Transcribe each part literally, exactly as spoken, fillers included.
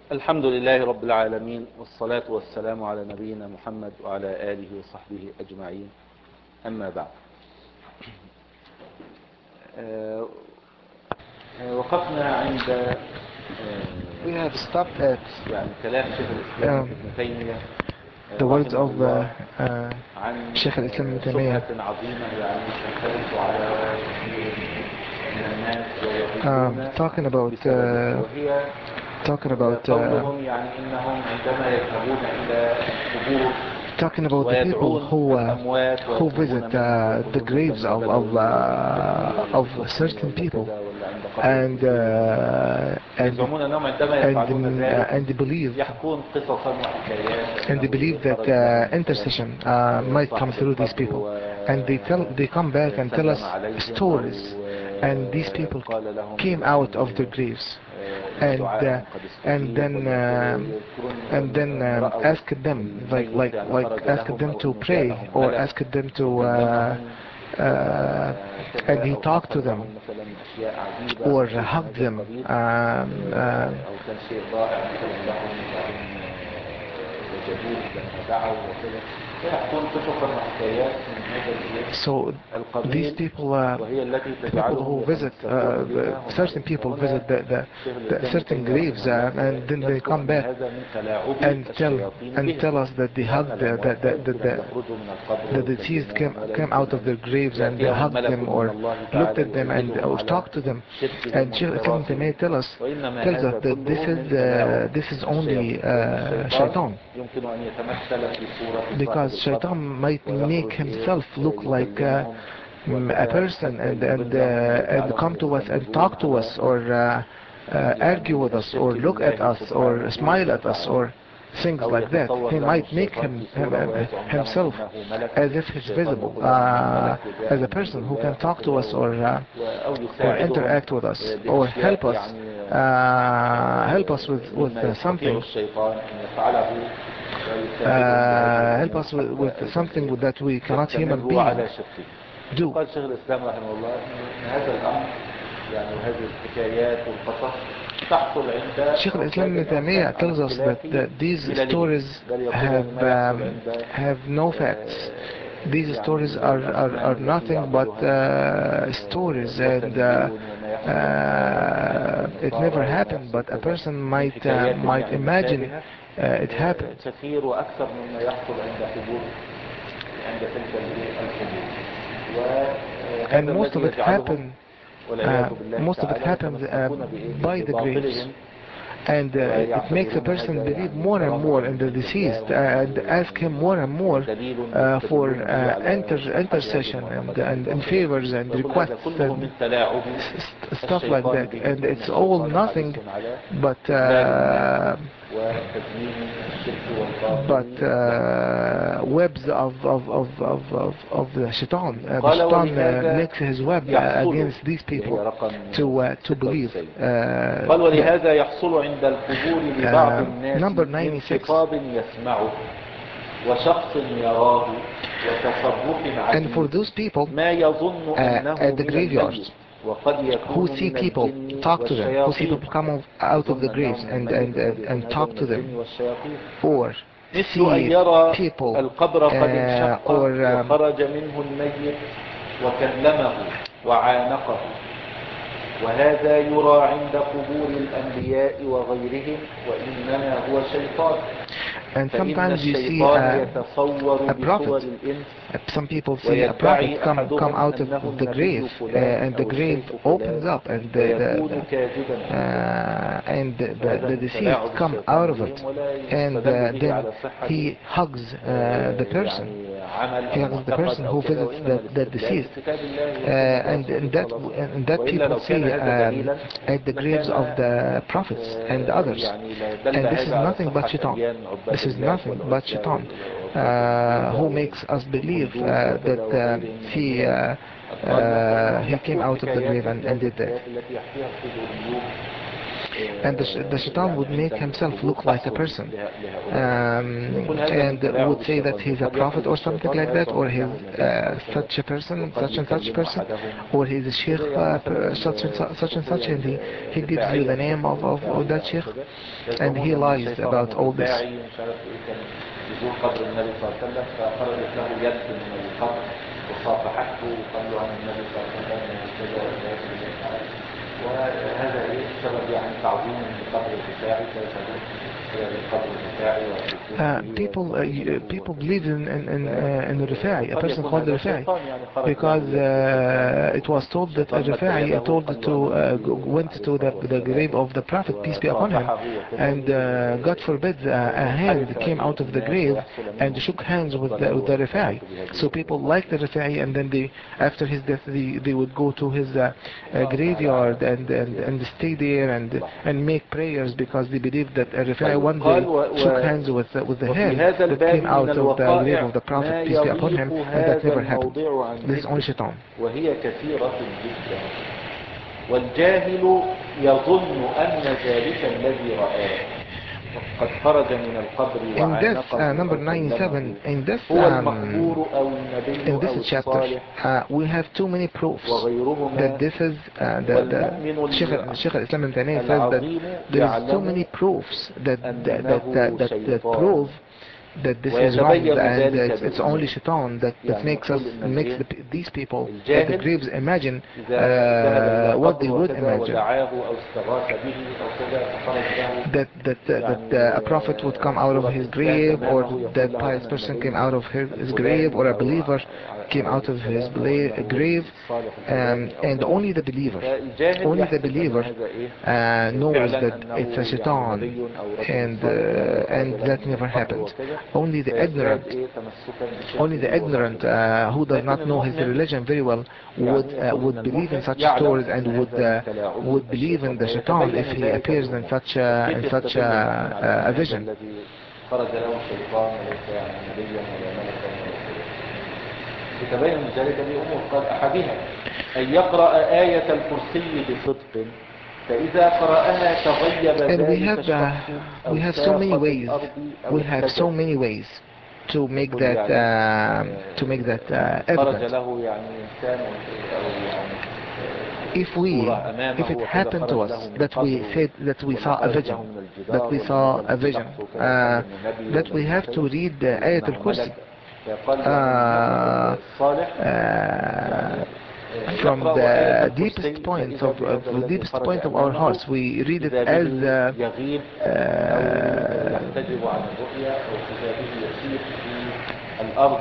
الحمد لله رب العالمين، والصلاة والسلام على نبينا محمد وعلى آله وصحبه أجمعين. أما بعد، آه، آه، وقفنا عند آه، We have stopped at يعني كلام شيخ الإسلام um, ابن تيمية آه، the words رحمه of الله uh, uh, عن Sheikh al-Islam آه، ibn Taymiyyah, شبهة عظيمة يعني تنطبق على كثير من الناس um, ويضلون talking about بسببها، uh, وهي talking آه، about uh, قولهم يعني إنهم عندما يذهبون إلى القبور talking about the people ويدعون who uh, الأموات who ويطلبون visit منهم uh, the ويقولون graves ده of بدوي of ولا uh, of سخني certain ولا people, كذا ولا عند قبر and الدكتور uh, and يزعمون أنهم عندما and يفعلون ذلك uh, and they believe يحكون قصصا وحكايات and they أنه believe that خرج uh, مثلا intercession uh, might come صاحب through these القبر people, and they tell they come back and tell وسلم us عليهم stories, أو and these people قال لهم came out of their يعني graves, إن and uh, دعاءهم قد and استجيب then ولا كده، um, يذكرون and then أن um, رأوا asked them like الميت like يعني like خرج asked لهم them أو to أنه pray, جاءهم or ملك asked them to uh, وكلمهم uh, and وكذا، he أو talked to حصل them لهم مثلا أشياء عجيبة أو or شيء من hugged هذا them, القبيل، um, uh, أو كان شيء رائع مثلا لهم وبعدين وجدوه لما دعوا وكذا، فيحكون قصصا وحكايات من هذا so these القبيل، people uh, وهي التي people تجعلهم who visit يتمسكون uh, بها the, هم certain عليه. people فهنا visit the, the, شيخ the الإسلام ابن certain تيمية graves رحمه الله uh, and then they يذكر come أن back هذا من تلاعب and tell الشياطين and بهم، tell us that they لأن hugged the, the, الأموات لا the, the, يمكن أن the يخرجوا من القبر the deceased came, ويكلموهم، ولا came يمكن out of أن their graves and they يأتيهم hugged ملك them من or الله looked تعالى at them and يعينهم or على talked to them. شركهم And Shaykh Islam Ibn وانحرافهم، Taymiyyah tell us, وإنما tells us هذا that this كله is من تلاعب uh, this is only الشياطين، لأن uh, الشيطان shaitan, يمكن أن يتمثل في صورة صاحب because القبر shaitan might make ويخرج إيه himself look like uh, يكلمهم mm, a وكذا person حتى and and uh, يضلهم and ويجعلهم come to us and يستمرون talk to على us or uh, uh, argue يعني with us or الشرك look at بالله us or سبحانه smile at us وتعالى، or things أو like that. يتصور He لهم might make الشيطان him, في him, صورة him ويزعم لهم himself أنه ملك، as if he's الشيطان visible يقول لهم أنا uh, ملك وجاء as a من عند person who can الله talk to وكذا us or uh, و- أو or يساعدهم interact with us or help بأشياء us يعني uh, help us with with مما uh, يستطيع something الشيطان أن يفعله ويساعدهم بهذه uh, help الأمور us with, with حتى أيضا something that we cannot human يستمروا being على شركه. do. قال شيخ الإسلام رحمه الله إن هذا الأمر يعني وهذه الحكايات والقصص تحصل عند Sheikh عباد al-Islam Ibn الأوثان Taymiyyah على tells us that, اختلاف that these مللهم، stories بل يقول يعني have ما يحصل um, عند have no facts. These يعني stories are, are, الأصنام are التي nothing but يعبدها uh, stories, and uh, الوثنيون، وما يحصل عند uh, it never النصارى وما happened, يحصل but a كذا person من might uh, حكايات might يعني imagine مشابهة uh, it happened. كثير وأكثر مما يحصل عند قبور عند تلك القبور، And وهذا most الذي of it يجعلهم happened والعياذ uh, بالله most of it تعالى happens uh, يتمسكون بإيه by the graves, بباطلهم، and uh, it makes a ويعتبرون person هذا believe يعني more and كرامة more in من the عند الله، deceased and وأنه ask him more and يعني more دليل uh, for يستدلون به uh, على inter صحة هذه intercession and, المعتقدات and, and الباطلة، favors and ويقول هذا requests كله من and تلاعب st- stuff like الشيطان that, بهم، and لأن it's all الشيطان حريص nothing على but إضلال الناس uh, وتزيين الشرك but والباطل لهم. uh, webs of of of of of, of the shaitan. Uh, the قال shaitan uh, ولهذا makes his web uh, يحصل، against these اللي هي people رقم to uh, to ستة believe وتسعين، uh, قال that. ولهذا يحصل عند القبور لبعض Uh, الناس number من ninety-six. خطاب يسمعه وشخص يراه وتصرف And for عجيب those people ما يظن uh, أنه at the من الميت، graveyards وقد who يكون see من people, الجن talk to them, who see والشياطين، people come of- out of يظن the أنه graves من and, الميت and, وقد and, يكون and هذا talk من to الجن them, والشياطين، or مثل أن see يرى people القبر قد uh, انشق or um, وخرج منه الميت وكلمه وعانقه، وهذا يرى عند قبور الأنبياء وغيرهم، وإنما هو شيطان، and فإن sometimes you see الشيطان uh, يتصور a بصور prophet. الإنس، Uh, some people see a prophet ويدعي come come أحدهم out of أنه the grave, النبي uh, فلان and the أو grave الشيخ opens فلان، up, and the the, ويكون the كاذبا فيه. uh, and the, the, هذا the من deceased تلاعب come الشيطان out of it, بهم، ولا and يستدل uh, به then على صحة he hugs uh, the person. يعني عمل He أو hugs the معتقد person أو who كذا، visits وإنما the, the الاستدلال deceased, بكتاب الله uh, وسنة and, رسوله and that صلى الله عليه and وسلم، that وإلا people لو كان see هذا um, دليلا at the graves of لكان the prophets and others, يعني لا دل and this is هذا على nothing but صحة shaitan. أديان عباد This is اللات nothing but والعزى shaitan, وعباد uh, بوذا who makes us believe والهندوس uh, وكذا that uh, وغيرهم من he الملل uh, الضالة، uh, فإنهم he came يحكون out of the حكايات grave and, مثل and هذه did that. الحكايات التي يحكيها القبوريون and the, sh- the shaitan would يعني make عند himself القبور look like a تحصل person, له- لهؤلاء. um, ويكون هذا من and تلاعب would say that الشيطان، he's a قد يخرج prophet or something الشيطان like that, ويزعم or he's أنه النبي صلى الله uh, عليه وسلم، such a person, وقد such and such يكلم person, أحدهم or he's a sheikh, كده. يعني uh, مثلا per- such and su- such and such, الصوفية and he, he gives you الرفاعية the name بيسموه of, of, of that الرفاعية أو sheikh, كده، and يزعمون he أن lies شيخهم about all this. الرفاعي مش عارف إيه كان يزور قبر النبي صلى الله عليه وسلم، فخرجت له يد من القبر وصافحته وقال له عن النبي صلى الله عليه وسلم وكذا والناس بالله. وهذا ايه سبب يعني تعظيم لقبر الرفاعي، فيذهبون الى القبر الرفاعي ويطوفون Uh, به people uh, ويسجدون y- له people وكذا. believe in in in, uh, in Rifai, a قد person يكون called هذا Rifai, شيطان يعني خرج له because يد شيطان، uh, او it was told that a شيطان مد Rifai يده told وقال له to انا uh, النبي go- went عليه to the الصلاه the والسلام grave of the Prophet, peace be upon him, وصافحه وكذا، and uh, God forbid uh, a hand لينحرف came out of the الناس grave ويحصل and منهم shook hands with the, الضلال with the والسمة Rifai. بهذه So people liked the Rifai, and then they, after his death, they, they would go to his uh, uh, الله تعالى graveyard أعلم. and, and and stay there and and make prayers, because they believed that a Rifai طيب one قال day و... shook و... hands with the, with the وفي hand هذا that الباب came من out of the grave الوقائع of the Prophet, ما peace be upon يضيق him, and that هذا never happened. الموضوع عن This is only ذكره، shaitan. وهي كثيرة جدا. والجاهل يظن أن ذلك الذي رآه قد خرج من القبر In this وعانقه uh, number أو كلمه ninety-seven, in this هو um, المخبور أو النبي in this أو chapter, الصالح uh, we have too many proofs that وغيرهما. this is uh, the والمؤمن the Sheikh, Sheikh al-Islam ibn Taymiyyah says that العظيم there is so many يعلم proofs that that that أنه that, that, that شيطان prove that this is wrong, ويتبين and ذلك it's, it's only بأمور. shaitan that, that يعني makes us يقول إن makes الإيه the, these people at the الجاهل graves imagine إذا ذهب إلى uh, what قبر they would وكذا imagine, ودعاه أو استغاث به أو كذا فخرج له that that uh, that يعني uh, a prophet would come out of صورة his إنسان grave, or أمامه يقول that له pious أنا person came النبي out of his, his grave, or الفلاني a أو believer came عليه out of his السلام أو bela- أنه grave, الصالح um, الفلاني أو and كذا. only the believer فالجاهل only the يحسب أن believer هذا إيه uh, knows فعلا that أنه it's a يعني shaitan, نبي أو رجل and صالح يعني uh, خرج and له that من never القبر happened. وكذا، Only the فيزداد ignorant إيه تمسكا only the بشركه ignorant وباطله. uh, who does لكن not know his المؤمن religion very well would يعني uh, يقول إن would believe in المؤمن such يعلم stories, أن and would هذا من uh, تلاعب would believe in الشيطان the shaitan if ويتبين he ذلك appears in بأمور. such طب a, كيف in such يستدل المؤمن a, على أن a هذا vision. الذي خرج له الشيطان وليس يعني نبيا ولا ملكا ولا كذا؟ يتبين من ذلك بأمور. قال أحدها أن يقرأ آية الكرسي بصدق، فإذا قرأها تغيب And we ذلك have uh, الشخص أو we have so many ساقط ways الأرض أو we have so احتجب. many ways to make يقول that يعني um, to make that uh, خرج evident. له يعني إنسان أو يعني If we صورة أمامه if it وكذا، happened خرج to له us من that we قبره said that we ولا saw a خرج له vision من that الجدار we ولا saw نزل a في vision شخص كده وقال uh, إنه نبي that ولا we إنه have to كذا read uh, ولا آية إنه الكرسي ملك. فيقال بأن المؤمن uh, الصالح يعني uh, from يقرأ آية the deepest الكرسي points فإذا of, of بهذا the الذي deepest خرج point of our أمامه hearts. We read it إذا as به uh, يغيب أو uh, يحتجب عن الرؤية أو إذا به يسير في الأرض.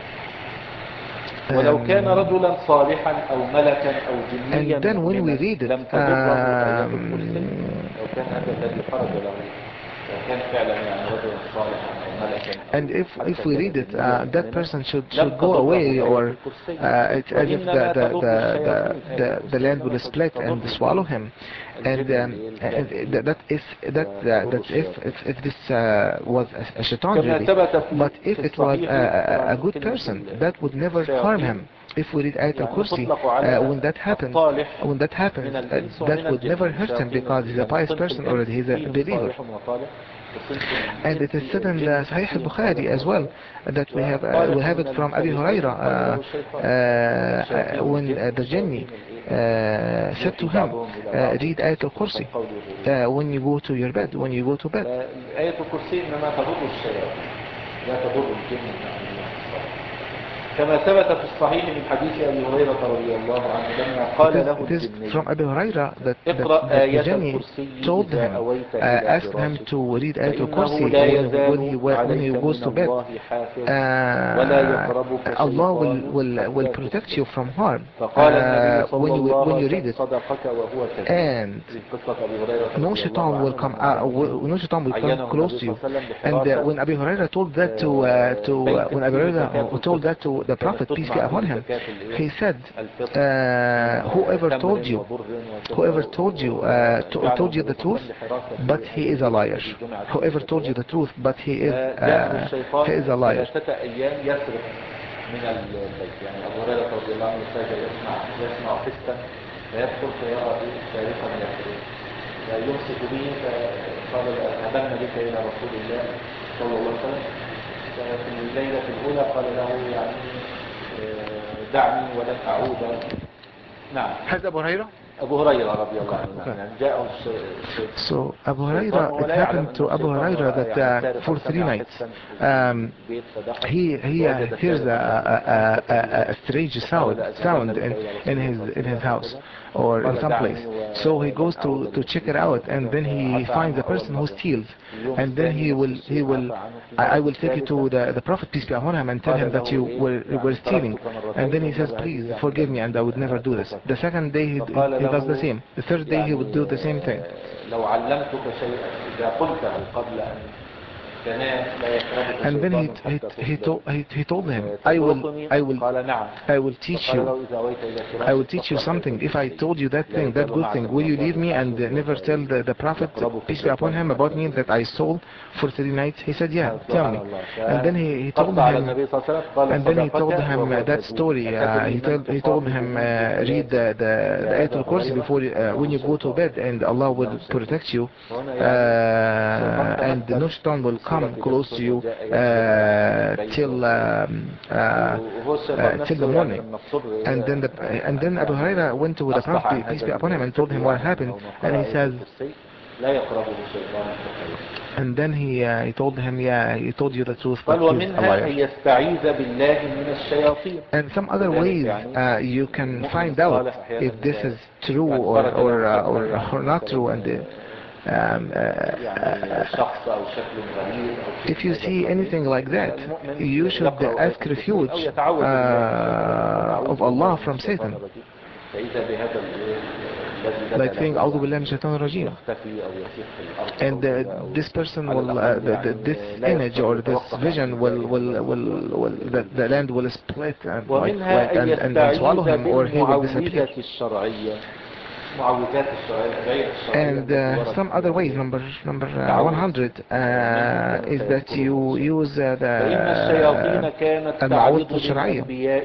ولو كان um, رجلا صالحا أو ملكا أو جنيا and then when we مؤمنا read it لم تضره آيات الكرسي. um, لو كان هذا الذي خرج له لو كان فعلا يعني رجلا صالحا أو ملكا أو and if حتى if we كان read it جنيا uh, that مؤمنا person should لم should go تضره away, آيات or الكرسي. uh, it's as if the وإنما the, تضر the, the, الشياطين آية the the الكرسي land إنما will split تضر and swallow him. And الجن um, اللي and الكافرين that that is that uh, وتضر that if الشياطين. if, if this uh, was a, a shaitan كما really, ثبت في but if في it was الصحيح a, a, a طبعا good كلمة person, that would never harm الشياطين him. If we read Ayat يعني al-Kursi, تطلق uh, على when that happens, الصالح when that happens, من uh, الإنس that ومن would الجن. never hurt him الشياطين because he's a يعني pious صنف person, or الإنس he's a فيهم believer. صالح وصالح، وصنف And it is الإنس said in الجن the Sahih فيهم صالح al-Bukhari as well وصالح. that we have uh, we والصالح have من it from Abi الصالحين Huraira قال له uh, الشيطان. uh, شياطين when الجن uh, the jinni وشياطين الإيه uh, said to يوحي him, بعضهم إلى uh, بعض read Ayat al-Kursi قوله. uh, when you go to your bed, when you go to bed. فآية الكرسي إنما تضر الشياطين لا تضر الجن يعني الصالح. كما ثبت في الصحيح من حديث أبي هريرة رضي الله عنه لما It قال is, له it is الجني from Abu Huraira that, that, اقرأ that the آية jinni الكرسي told إذا him, أويت uh, إلى asked him فراشك to read Ayat فإنه al-Kursi لا when, when he يزال when he عليك goes من to bed. الله حافظ ولا Uh, يقربك Allah will, شيطان will, will حتى protect تصبح. you from harm فقال النبي uh, صلى when you الله when عليه you read وسلم it, صدقك وهو كذب. and في قصة أبي هريرة no رضي الله shaitan will عنه come لما uh, كان will, no shaitan will come عينه close النبي to صلى you. الله عليه وسلم And uh, بحراسة when Abi Huraira told that to uh, to uh, بيت when Abi فيه زكاة Huraira told الفطر، that to the كانت Prophet, peace be تجمع upon فيه him, زكاة الإيه he said, الفطر uh, من whoever تمر told you وبر وكذا، whoever told you uh, to, وجعله told you النبي the صلى الله عليه truth, وسلم لحراسة but he هذا is a البيت liar. الذي جمعت فيه Whoever told you الزكوات. the truth, but he is فجاءه uh, he الشيطان is a liar. ثلاثة أيام يسرق من البيت. يعني أبو هريرة رضي الله عنه فجأة يسمع يسمع قسطا فيدخل فيرى إيه سارقا يسرق يمسك به فقال أذهبن بك إلى رسول الله صلى الله عليه وسلم. ففي الليلة الأولى قال له يعني دعني ولن أعود. نعم. هذا أبو هريرة؟ أبو هريرة رضي الله عنه. Okay. يعني جاءه الشيطان. So Abu Huraira, it happened to Abu Huraira that uh, for three nights um, he he uh, hears a, a, a, a strange sound sound in, in his in his house or in some place. So he goes to to check it out, and then he finds a person who steals, and then he will he will I, I will take you to the the Prophet, peace be upon him, and tell him that you were were stealing. And then he says, please forgive me, and I would never do this. The second day he, he does the same. The third day he would do the same thing. لو علمتك شيئا إذا قلته قبل أن تنام لا يقربك And then he شيطان he حتى he تصبح. told he, he told him, I will I will قال نعم. I will teach you I will teach you something. If I told you that thing, that good thing, will you leave me and uh, never tell the, the Prophet, peace be upon him, about me that I stole for three nights? He said, yeah, tell me. And then he, he told him, and then he told him uh, that story. Uh, he told he told him uh, read the the, the Ayatul Kursi before uh, when you go to bed, and Allah will protect you, uh, and no shaitan will come close to you uh, till um, uh, uh, till the morning. And then the and then Abu Huraira went to the Prophet, peace be upon him, and told him what happened, and he says, and then he uh, he told him, yeah, he told you the truth, but he's a liar. And some other ways uh, you can find out if this is true or or uh, or, or not true. And uh, Um, uh, uh, if you see anything like that, you should ask refuge uh, of Allah from Satan, like saying أعوذ بالله من الشيطان الرجيم. And uh, this person will, uh, the, the, this image or this vision will, will, will, will the, the land will split and, like, like, and, and, and swallow him, or he will disappear. And uh, some other ways, number number uh, one hundred, uh, is that you use uh, the المعوذة الشرعية.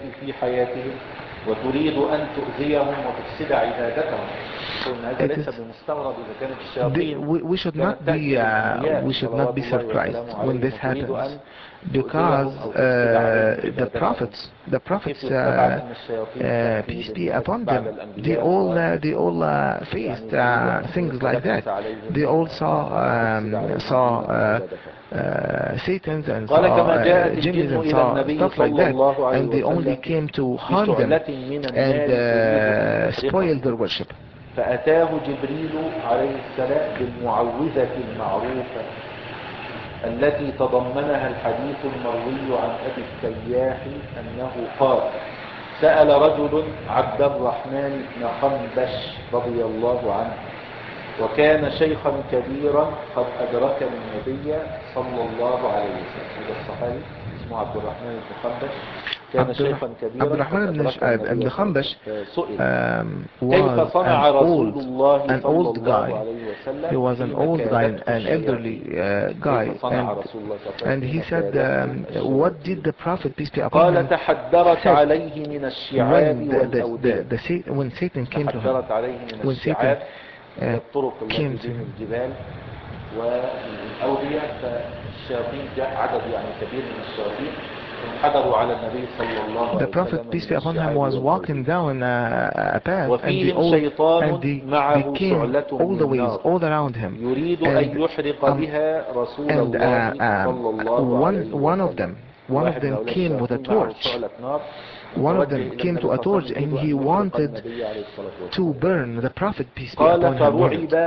وتريد أن تؤذيهم وتفسد عبادتهم. هذا ليس بمستغرب إذا كانت الشياطين. We, we should not be uh, we should not be surprised when this happens, because uh, the prophets the prophets uh, uh, peace be upon them, they all uh, they all uh, faced uh, things like that. They all saw um, saw uh, uh, Satans and saw uh, jinns and saw stuff like that, and they only came to harm them and uh, spoil their worship. فأتاه جبريل عليه السلام بالمعوذة المعروفة التي تضمنها الحديث المروي عن أبي التياح أنه قال سأل رجل عبد الرحمن بن خنبش رضي الله عنه، وكان شيخا كبيرا قد أدرك النبي صلى الله عليه وسلم. هذا الصحابي اسمه عبد الرحمن بن خنبش، كان شيخا كبيرا. عبد الرحمن بن خنبش um, كيف صنع رسول الله an صلى old الله guy. عليه وسلم؟ He was an old guy, an elderly uh, guy, and, and he said, um, what did the Prophet, peace be upon him, said when the, the, the, the, the, when Satan came to him, when Satan uh, came to him. والأودية، فالشياطين جاء عدد يعني كبير من الشياطين انحدروا على النبي صلى الله عليه وسلم. The Prophet, peace be upon him, was walking down a, a path, and they all and they, they came all the ways, all around him, يريد أن يحرق بها رسول الله صلى الله عليه وسلم. One of them, one of them came with a torch. One of them came to a torch, and he wanted to burn the Prophet, peace be upon him.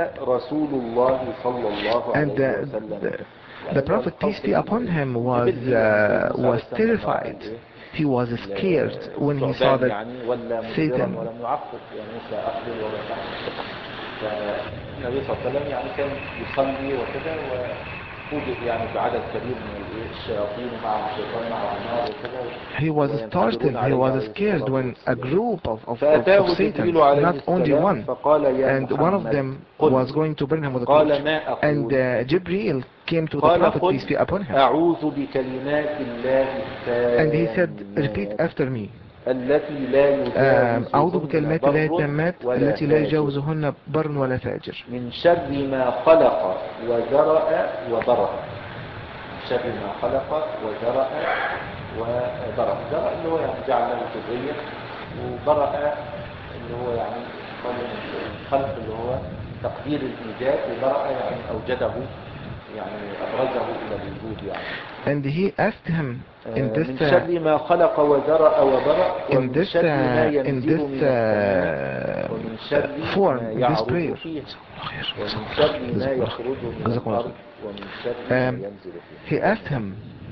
And the, the, the Prophet, peace be upon him, was uh, was terrified. He was scared when he saw that Satan. النبي صلى الله عليه وسلم يعني كان يصلي وكذا وفوجئ يعني بعدد كبير من الشياطين مع الشيطان مع النار وكذا. He was startled, he was scared when a group of, of, of, of Satan, not only one, and one of them was going to burn him with a torch. And uh, Jibreel came to the Prophet, peace be upon him, and he said, repeat after me. التي لا آم، أعوذ يجاوزهن بكلمات الله بر التامات ولا التي لا فاجر يجاوزهن بر ولا فاجر. من شر ما خلق وذرأ وبرأ. من شر ما خلق وذرأ وبرأ. ذرأ اللي هو يعني جعل له ذرية، وبرأ اللي هو يعني الخلق اللي هو تقدير الإيجاد، وبرأ يعني أوجده، يعني أبرزه إلى الوجود يعني. And he asked him in this من uh, شر ما خلق وذرأ وبرأ in ومن this شر ما uh, in ينزل this من السماء uh, ومن شر form ما in this يعرج prayer. فيها ومن شر ما يخرج من الأرض ومن شر ما Um, ينزل فيها. he asked him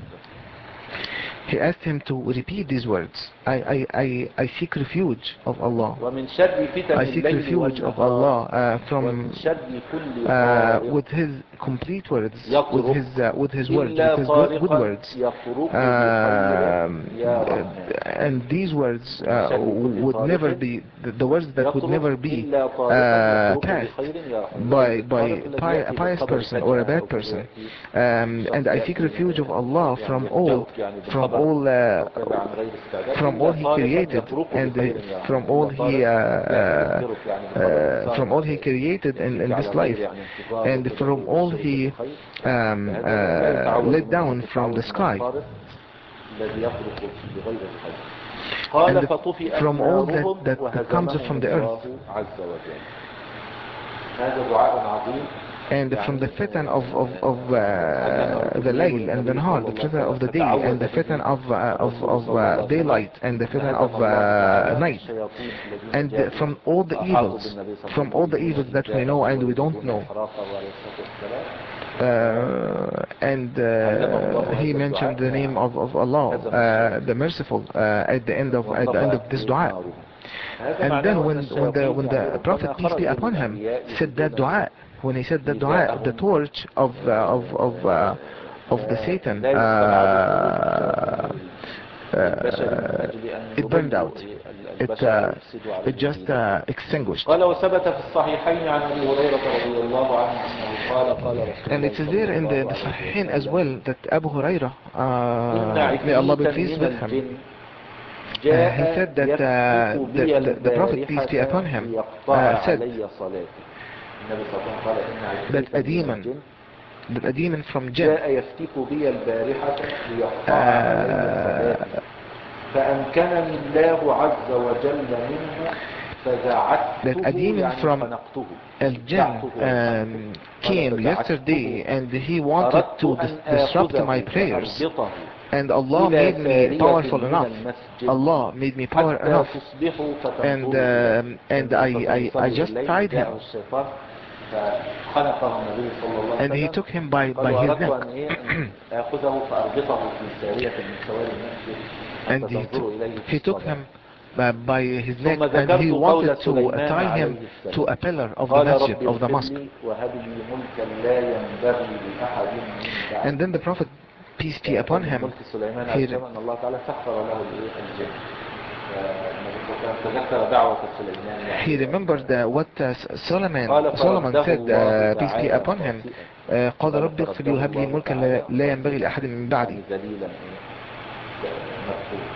he asked him to repeat these words. I, I, I, I seek refuge of Allah. ومن شر فتن I seek الليل refuge of والنهار Allah uh, ومن from شر كل uh, طارق with his complete words, with يطرق his uh, with his words, with إلا his good, good طارقا words. يطرق بخير Um, يا رحمن. and these words من uh, شر كل would never طارق be the, the words that would يطرق never be إلا طارقا uh, يطرق passed بخير يا رحمن. by by الطارق الذي pi- a يأتي pious بالخبر person or a فجأة أو bad كده person. يأتي Um, and شخص I seek يأتي refuge of Allah يعني from all يفجأك يعني from بالخبر all uh, أو كذا عن غير استعداد. from all إلا He طارقا created يطرق and بخير uh, يا رحمن. from all إلا He طارق uh, يعني يخبرك يعني بالخبر. uh, from all He created in, in على this غير life يعني انتظار and وكده from all ويبشرك He بالخير. um, فهذا لا uh, يتعوذ let منه، down لكن from يتعوذ the من sky. الطارق الذي يطرق بغير الخير. قال And فطفئت from all that, نارهم that, that comes وهزمهم from the earth, الله عز وجل. هذا دعاء عظيم. and from the fitan of, of, of uh, the layl and the nahar, the fitan of the day, and the fitan of, uh, of, of uh, daylight, and the fitan of uh, night, and from all the evils, from all the evils that we know and we don't know. Uh, and uh, he mentioned the name of, of Allah, uh, the merciful, uh, at the end of at the end of this dua. And then when when the when the Prophet, peace be upon him, said that dua, when he said that dua, the torch of uh, of of uh, of the Satan, uh, uh, it burned out. It uh, it just uh, extinguished. قال وثبت في الصحيحين عن أبي هريرة رضي الله عنه أنه قال قال رسول And الله it is صلى there in the, الله the عليه Sahihain as وسلم well that Abu Hurairah, إن uh, may Allah be عفريتا pleased من with him, الجن uh, he جاء said that يفتك uh, بي the, the, the Prophet, peace be البارحة upon him, ليقطع uh, said علي صلاتي. النبي صلى الله عليه وسلم قال إن that عفريتا a من demon, الجن that a demon from jinn جاء يفتك بي البارحة ليقطع علي صلاتي فأمكنني الله عز وجل منه that a فزعته demon يعني from خنقته. al-jinn um, came yesterday and he wanted أردت to أن dis disrupt آخذه my prayers, فأربطه and Allah إلى made me سارية powerful من enough. المسجد Allah made me power حتى enough, تصبحوا and فتنظروا إليه. um, and I, I, I just tied him, الشيطان فخنقه النبي صلى الله عليه and he وسلم. took him by, by قالوا his أردت neck, أن إيه أن آخذه فأربطه في سارية من سواري المسجد حتى and he تنظروا took, إليه في he took الصلاة. him by, by his neck, ثم and he ذكرت wanted قول to سليمان tie him عليه to السلام a pillar of the قال masjid, رب of the اغفر mosque. لي وهب لي ملكا لا ينبغي لأحد من بعدي. And then the Prophet, peace be upon him, ملك سليمان he, عليه السلام أن الله تعالى سخر له الجن. تذكر دعوة سليمان. he remembered uh, what uh, Solomon, قال Solomon فرده said, الله uh, peace be تعالى upon him, خاسئا. uh, قال قال رب اغفر لي فرده وهب لي الله ملكا تعالى لا لا ينبغي لأحد من بعدي. يعني ذليلا مكتوب.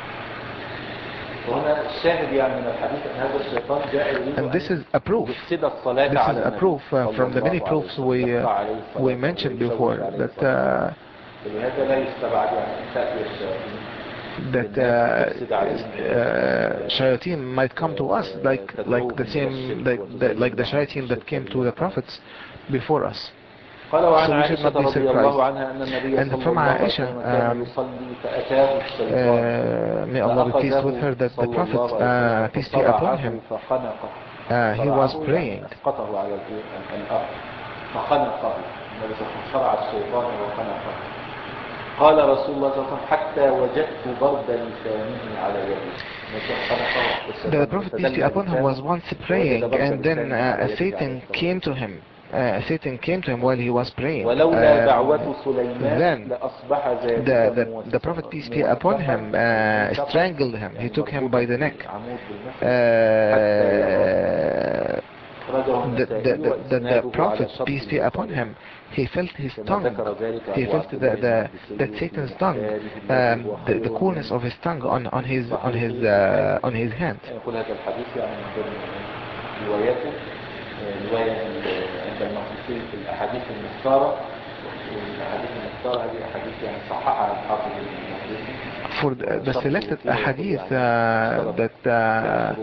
وهنا الشاهد يعني من الحديث أن هذا الشيطان جاء يريد And this is a أن proof. يفسد الصلاة This is على a النبي proof uh, صلى from the many الله عليه proofs وسلم we uh, يقطع عليه we صلاته mentioned ويشوش before عليه that صلاته. uh, فلهذا لا يستبعد يعني أن تأتي الشياطين that uh, uh, shayateen might come to us like like the same like the, like the shayateen that came to the prophets before us. قال وعن So we should عائشة not be رضي surprised. الله عنها أن النبي And صلى from الله عليه Aisha, وسلم كان um, يصلي فأتاه الشيطان uh, may Allah be pleased with her, that the صلى Prophet, الله عليه uh, وسلم peace be upon فصرعه him, فخنقه. uh, he was صرعه يعني praying. أسقطه على الأرض فخنقه. النبي صلى الله عليه وسلم صرع الشيطان وخنقه. قال رسول الله صلى الله عليه وسلم حتى وجدت برد لسانه على يده. The Prophet, peace be upon him, was once praying, and then uh, a Satan came to him. Uh, Satan came to him while he was praying. Um, then the, the, the Prophet, peace be upon him, uh, strangled him. He took him by the neck. Uh, the, the, the, the Prophet, peace be upon him, he felt his tongue, he felt the, the, that Satan's tongue, um, the, the coolness of his tongue on, on his, on his, uh, on his hand. يقول هذا الحديث يعني من ضمن رواياته رواية عند المحدثين في الأحاديث المختارة. الأحاديث المختارة هذه أحاديث يعني صححها الحافظ المحدثي. For the, the selected hadith uh, that uh,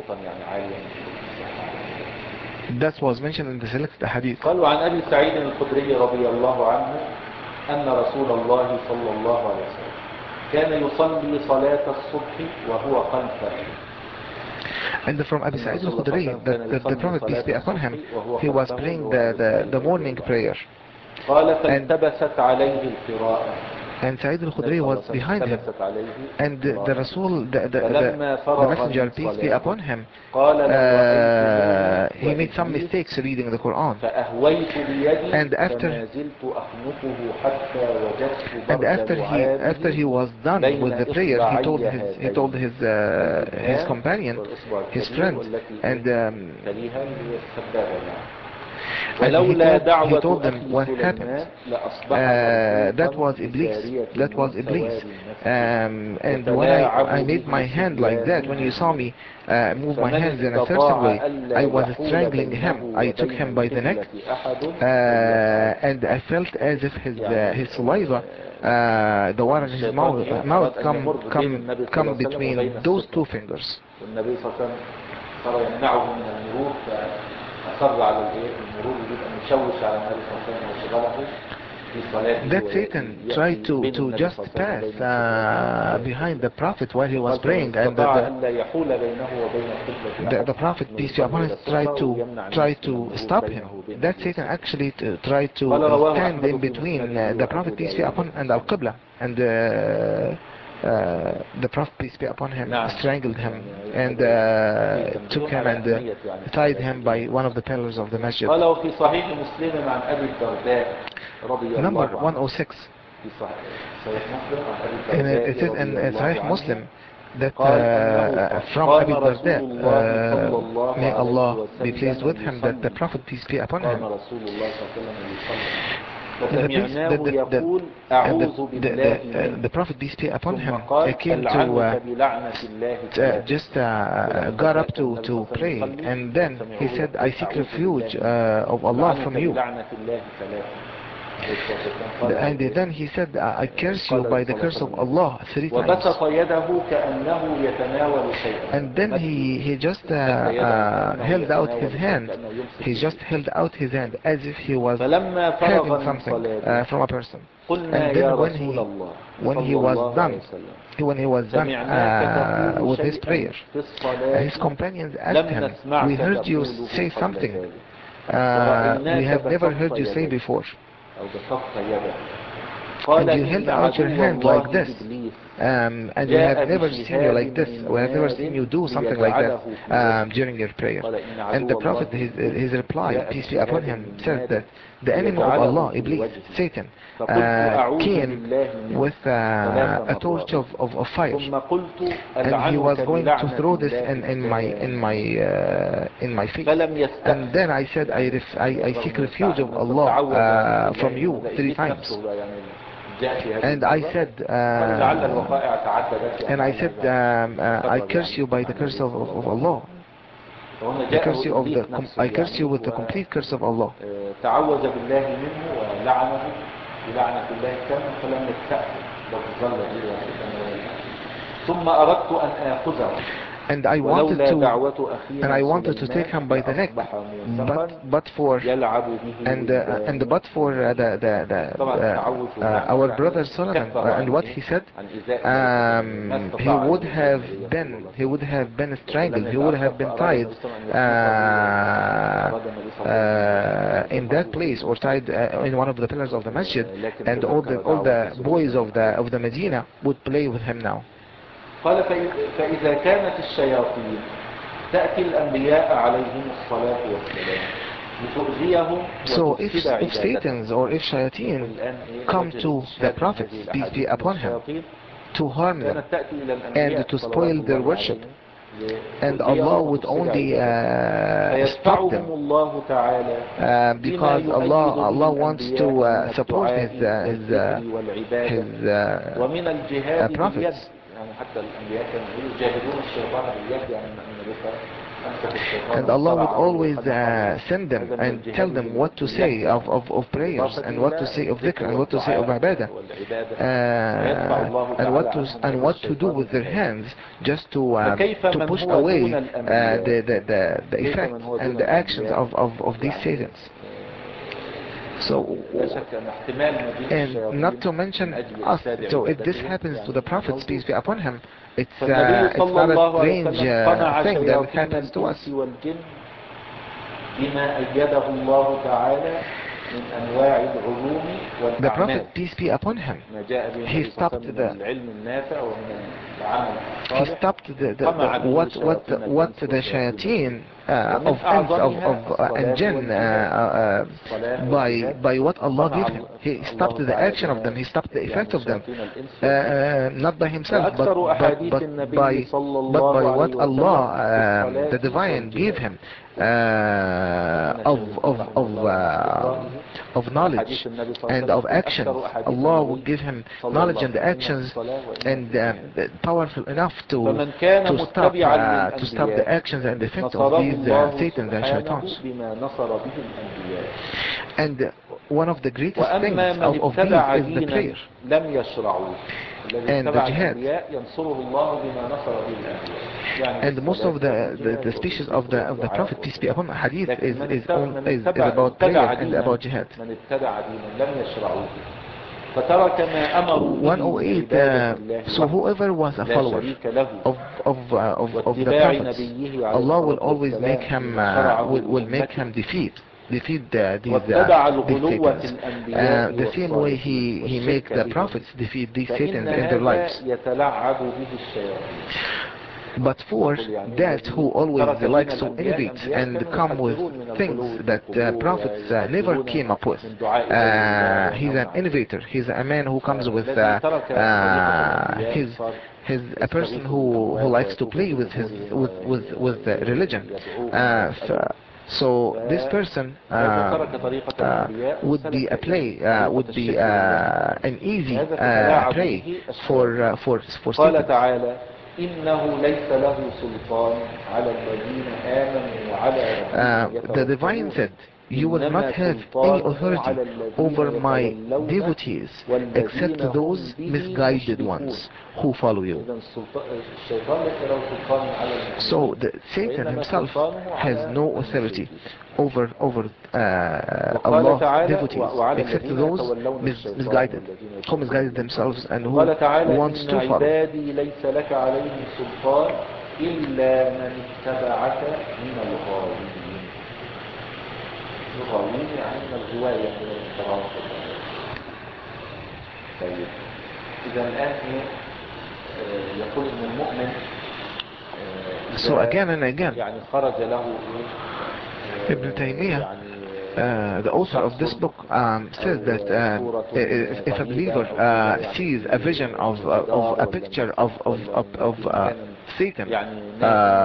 that was mentioned in the selected hadith. قالوا عن أبي سعيد الخدري رضي الله عنه أن رسول الله صلى الله عليه وسلم كان يصلي صلاة الصبح وهو خلفه. And from Abu Sa'id al-Khudri, that, that the Prophet, peace be upon him, he was praying the, the, the morning prayer. قال فالتبست عليه القراءة. And Sa'id al-Khudri was behind him, and the, the Rasul, the, the, the, the messenger, peace be upon him, uh, he made some mistakes reading the Quran. And after, and after he, after he was done with the prayer, he told his, he told his, uh, his companion, his friend, and um, And he told, he told them what happened. Uh, that was Iblis. That was Iblis. Um, and when I, I made my hand like that, when you saw me uh, move my hands in a certain way, I was strangling him. I took him by the neck, uh, and I felt as if his uh, his saliva, uh, the water in his mouth, mouth come come come between those two fingers. أصر على المرور يبقى مشوش على النبي صلى الله عليه وسلم وشغله في صلاته. That Satan tried to to just pass uh, behind the Prophet while he was praying, and the, the, the, the Prophet, peace be upon him, tried to try to stop him. That Satan actually tried to stand in between uh, the Prophet, peace be upon him, and Al-Qibla, and uh, Uh, the Prophet, peace be upon him, strangled him and uh, took him and uh, tied him by one of the pillars of the masjid. Number one oh six. And it is in uh, Sahih Muslim that uh, from Abi Darda, uh, may Allah be pleased with him, that the Prophet, peace be upon him, The, peace, the, the, the, the, the, uh, the Prophet, peace be upon him, uh, came to uh, uh, just uh, got up to, to pray, and then he said, I seek refuge uh, of Allah from you. And then he said, I curse you by the curse of Allah three times. And then he, he just uh, uh, held out his hand. He just held out his hand as if he was having something uh, from a person. And then when he, when he was done, when he was done uh, with his prayer, uh, his companions asked him, we heard you say something uh, we have never heard you say before. And you held out your hand like this, um, and we have never seen you like this. We have never seen you do something like that um, during your prayer. And the Prophet, his, his reply, peace be upon him, said that the enemy of Allah, Iblis, Satan, uh, came with uh, a torch of, of, of fire, and he was going to throw this in, in my in my uh, in my face. And then I said, I ref, I, I seek refuge of Allah uh, from you three times. And I said, uh, and I said, um, uh, I curse you by the curse of, of, of Allah. I curse you of the, I curse you with the complete curse of Allah. And I wanted to, and I wanted to take him by the neck, but but for, and uh, and but for uh, the the, the uh, uh, our brother Solomon, uh, and what he said, um, he would have been, he would have been strangled, he would have been tied uh, uh, in that place, or tied uh, in one of the pillars of the masjid, and all the all the boys of the of the Medina would play with him now. قال فإذا كانت الشياطين تأتي الأنبياء عليهم الصلاة والسلام لتؤذيهم. So if, if Satans or if Shayateen come to the prophets, peace be upon him, to harm them and to spoil their worship, and Allah would only uh, stop them uh, because Allah Allah wants to uh, support his uh, his uh, his uh, uh, prophets. And Allah would always uh, send them and tell them what to say of, of, of prayers, and what to say of dhikr, and what to say of ibadah, uh, and what to and what to do with their hands, just to uh, to push away uh, the, the the the effect and the actions of of, of these Satans. So, and not to mention us, so if this happens to the Prophet, peace be upon him, it's, uh, it's not a strange uh, thing that it happens to us. The Prophet, peace be upon him, he stopped the he stopped the, the, the what what the, what the shayateen uh, of ends of of uh, and jinn uh, uh, by by what Allah gave him. He stopped the action of them. He stopped the effect of them, uh, not by himself, but but but by but by what Allah, um, the divine, gave him uh, of of of uh, of knowledge and of actions. Allah will give him knowledge and actions, and uh, powerful enough to to stop uh, to stop the actions and effect of these uh, Satans and Shaitans. And uh, one of the greatest things of, of these is the prayer and the jihad. And most of the, the, the species of the of the Prophet, peace be upon him, hadith is is, on, is is about prayer and about jihad. one oh eight, uh, so whoever was a follower of of uh, of, of the prophets, Allah will always make him uh, will, will make him defeat defeat uh, these uh, these Satans. Uh, the same way he he make the prophets defeat these Satans in their lives. But for that who always likes to innovate and come with things that uh, prophets uh, never came up with, uh, he's an innovator. He's a man who comes with uh, uh, his his a person who who likes to play with his with with with uh, religion. Uh, So this person uh, uh, would be a play, uh, would be uh, an easy uh, prey for uh, for for Satan. Uh, the divine said, you will not have any authority over my devotees except those misguided ones who follow you. So the, Satan himself has no authority over over uh, Allah's devotees except those mis misguided, who misguided themselves and who wants to follow. So again and again, Ibn Taymiyyah, uh, the author of this book, um, says that uh, if, if a believer uh, sees a vision of, uh, of a picture of, of, of, of uh, Satan, uh,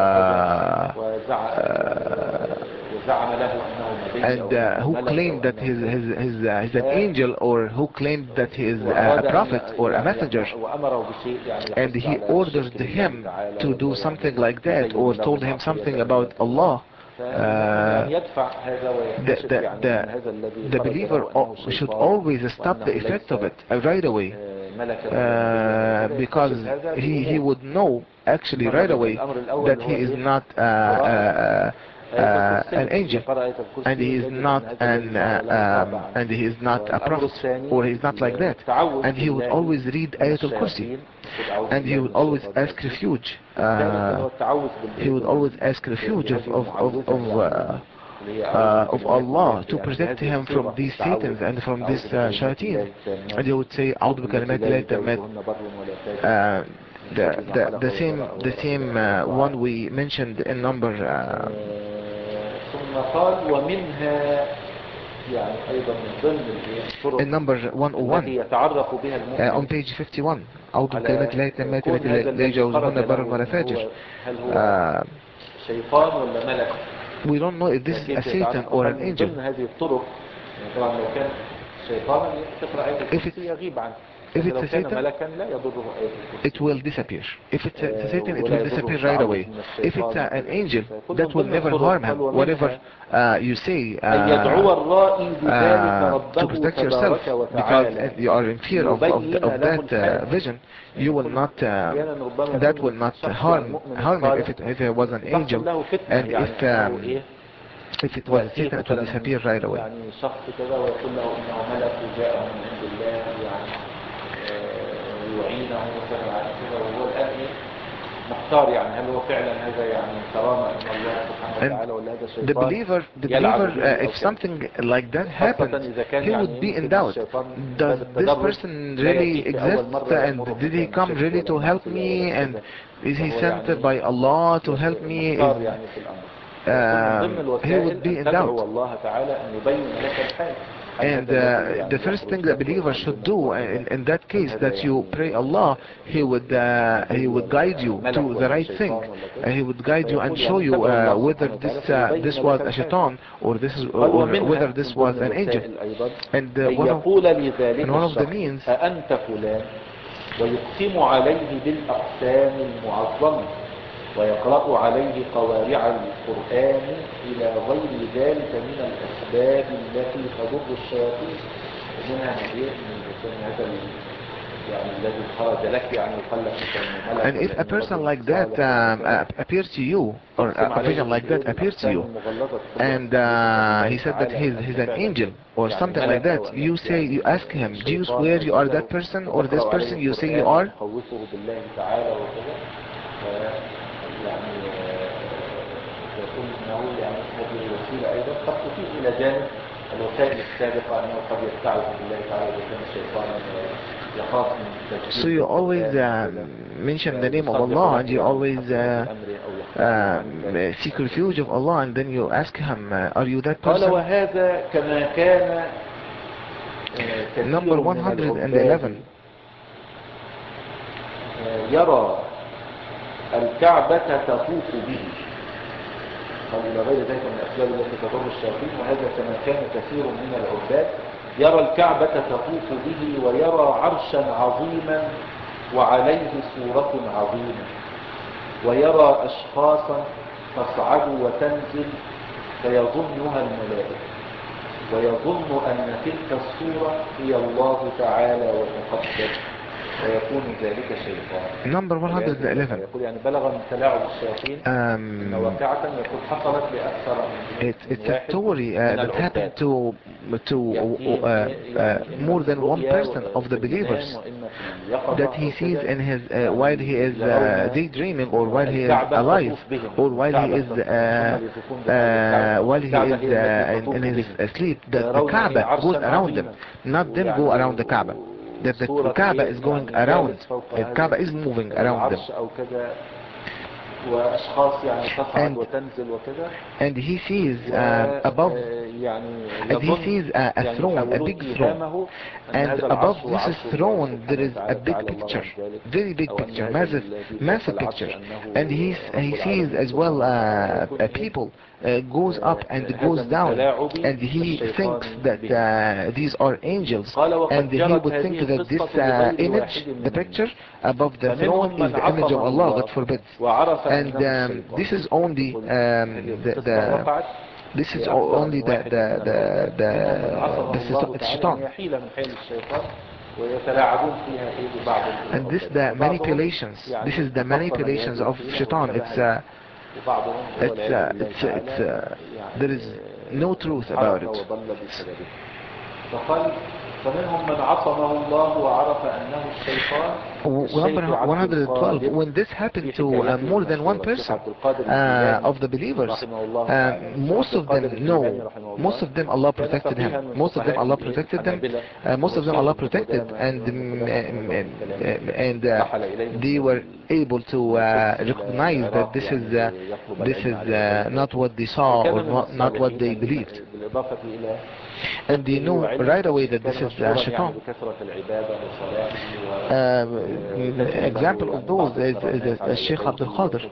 uh, and uh, who claimed that he's, he's, he's, uh, he's an angel, or who claimed that he is a prophet or a messenger, and he ordered him to do something like that, or told him something about Allah, Uh, the, the, the, the believer should always stop the effect of it uh, right away, uh, because he, he would know actually right away that he is not uh, uh, uh, an angel, and he is not an uh, um, and he is not a prophet, or he is not like that, and he would always read Ayatul Kursi, and he would always ask refuge. Uh, he would always ask refuge of of of, of, uh, uh, of Allah to protect him from these Satans and from this uh, shayateen, and he would say, "A'udhu bi kalimatillahi tammat." Uh, the the the same the same uh, one we mentioned in number. Uh, يعني أيضا من ضمن الطرق in number one oh التي one يتعرف بها uh, on المؤمن page fifty-one أعوذ على بكلمات الله التامات كون التي هذا لا الذي يجاوزهن خرج بر له ولا إن هو فاجر. هل هو uh, شيطان ولا ملك؟ we don't know if this is a كيف Satan يتعرف؟ or فكان an من angel. ضمن هذه الطرق يعني طبعا لو كان شيطانا تقرأ آية if الكرسي يغيب عنه، if لكن it's لو a كان Satan ملكا لا يضره آية الكرسي، it will disappear. If it's a, it's a آه، Satan, it ولا will يضره disappear right التعوذ away. من If it's الشيطان a, an وكذا. angel, فكل that من will ضمن never الطرق harm him. قال Whatever ومنها uh, you say أن يدعو uh, الرائي بذلك uh, to ربه protect yourself, تبارك because وتعالى you are in fear of, of, ليبين of له that uh, الحال. vision, you will not uh, أحيانا ربما that يكون will not الشخص يعني harm المؤمن harm him if الصالح it, if it was an تحصل angel, له فتنة، and يعني if أنه um, إيه if it was a يأتيه Satan, it will مثلا disappear right away. يعني شخص كذا ويقول له إنه ملك وجاءه من عند الله يعني آه، يعينه مثلا على كذا، وهو الآن إيه محتار يعني هل هو فعلا هذا يعني كرامة من الله سبحانه وتعالى ولا هذا The شيطان believer, the يلعب believer, به uh, أو if كذا. something like that خاصة happens, إذا كان he يعني would be in يمكن doubt. الشيطان من Does باب this التدرج person لا really يأتيه في أول exist, مرة and يأمره did he مثلا come بالشرك really ولا to help المعصية me, ولا and كذا، is he فهو sent يعني by Allah to help me? محتار Is, يعني في الأمر. فيكون من ضمن um, he would الوسائل be أن in doubt. تدعو الله تعالى أن يبين لك الحال. هل And هذا الذي uh, يعني the first يخرج thing that لك believer should ويعلمك do وكذا، in, in that هل case, هذا that you يعني pray Allah, He would uh, He would guide you ملك to the ولا right thing. شيطان ولا Uh, كذا. He would guide you and فيقول show يعني you تدعو uh, الله whether سبحانه this وتعالى uh, فيبين this was لك a الحال. shaitan or this is قال or ومنها whether من this was ضمن an angel. الوسائل أيضا And uh, أن one of يقول لذلك and one of the الشخص means أأنت فلان ويقسم عليه بالأقسام المعظمة ويقرأ عليه قوارع القرآن إلى غير ذلك من الأسباب التي تضر الشياطين، ومنها نبيه من هذا يعني الذي خرج لك يعني يقال لك مثلا ملك and if ولا a إنه person رجل like that صالح um, ولا uh, appears to you, or تقسم a عليه vision like that appears to بالأقسام you, المغلظة and uh, he said that he's, he's an angel or يعني something like ملك أو that, أنك you say, يعني you ask him, do you شيطان swear أو you are كذا، that person or this وتقرأ عليه person you say you القرآن are? وتخوفه بالله تعالى وكذا، يعني يقول انه يعني هذه الوسيله ايضا قد تفيد الى جانب الوسائل السابقه انه قد يستعوذ بالله تعالى اذا كان الشيطان يخاف من التجديد. So you always uh, mention the name of Allah, and you always uh, uh, seek refuge of Allah, and then you ask him, uh, are you that قال person? وهذا كما كان Number كثير one من hundred العباد eleven. يرى الكعبة تطوف به، قال إلى غير ذلك من الأسباب التي تضر الشياطين، وهذا كما كان كثير من العباد يرى الكعبة تطوف به ويرى عرشا عظيما وعليه صورة عظيمة ويرى أشخاصا تصعد وتنزل فيظنها الملائكة ويظن أن تلك الصورة هي الله تعالى وتقدس ويكون ذلك شيطان. Number one hundred eleven. يقول يعني بلغ من تلاعب الشياطين أن واقعة يقول حصلت لأكثر من It's, it's a story uh, that happened to to uh, uh, more than one person of the believers, that he sees in his uh, while he is uh, daydreaming or while he is alive or while he is uh, uh, while he is uh, in, in his sleep, that the Kaaba goes around them, not them go around the Kaaba. That the Kaaba is going around, the Kaaba is moving around them. And, and he sees um, above, and he sees a, a throne, a big throne, and above this throne there is a big picture, very big picture, massive, massive picture, and he he sees as well uh, a people uh, goes up and goes down, and he thinks that uh, these are angels, and he would think that this uh, image, the picture above the throne, is the image of Allah, God forbid. And um, this is only um, the, the this is only the the the the, the, the shaitan. And this the manipulations. This is the manipulations of shaitan. It's uh, it's uh, it's it's uh, there is no truth about it. فمنهم من عصمه الله وعرف أنه الشيطان. Number one hundred twelve, when this happened to uh, more than one person uh, of the believers, uh, most of them know, most of them Allah protected him, most of them Allah protected them, uh, most of them Allah protected, and um, and uh, they were able to uh, recognize that this is uh, this is uh, not what they saw or not, not what they believed. And they knew right away that this is uh, shaitan. Um, example of those is, is uh, Sheikh Abdul Qadir.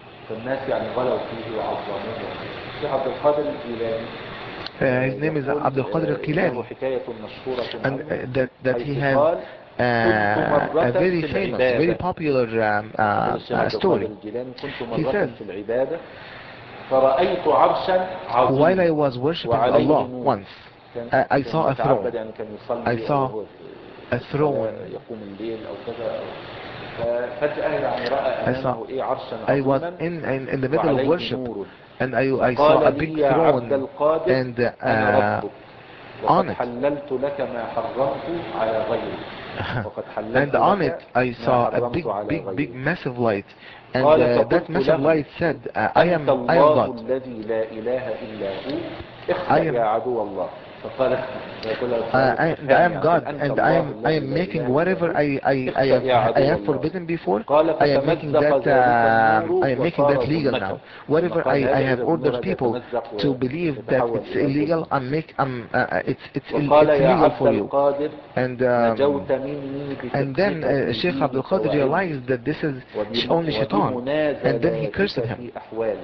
Uh, his name is Abdul Qadir al-Kilani, and uh, that, that he has uh, a very famous, very popular um, uh, uh, story. He says, while I was worshipping Allah once, uh, I saw a throne. I saw a throne. I saw, I was in, in, in the middle of worship, and I, I saw a big throne, and uh, on it, and on it I saw a big, big, big, massive light, and uh, that massive light said, uh, I am, I am God. I am, Uh, I, and I am God, and I am I am making whatever I I I have, I have forbidden before. I am making that um, I am making that legal now. Whatever I, I have ordered people to believe that it's illegal, I'm make I'm uh, it's it's it's legal for you. And um, and then uh, Sheikh Abdul Qadir realized that this is only shaitan, and then he cursed him.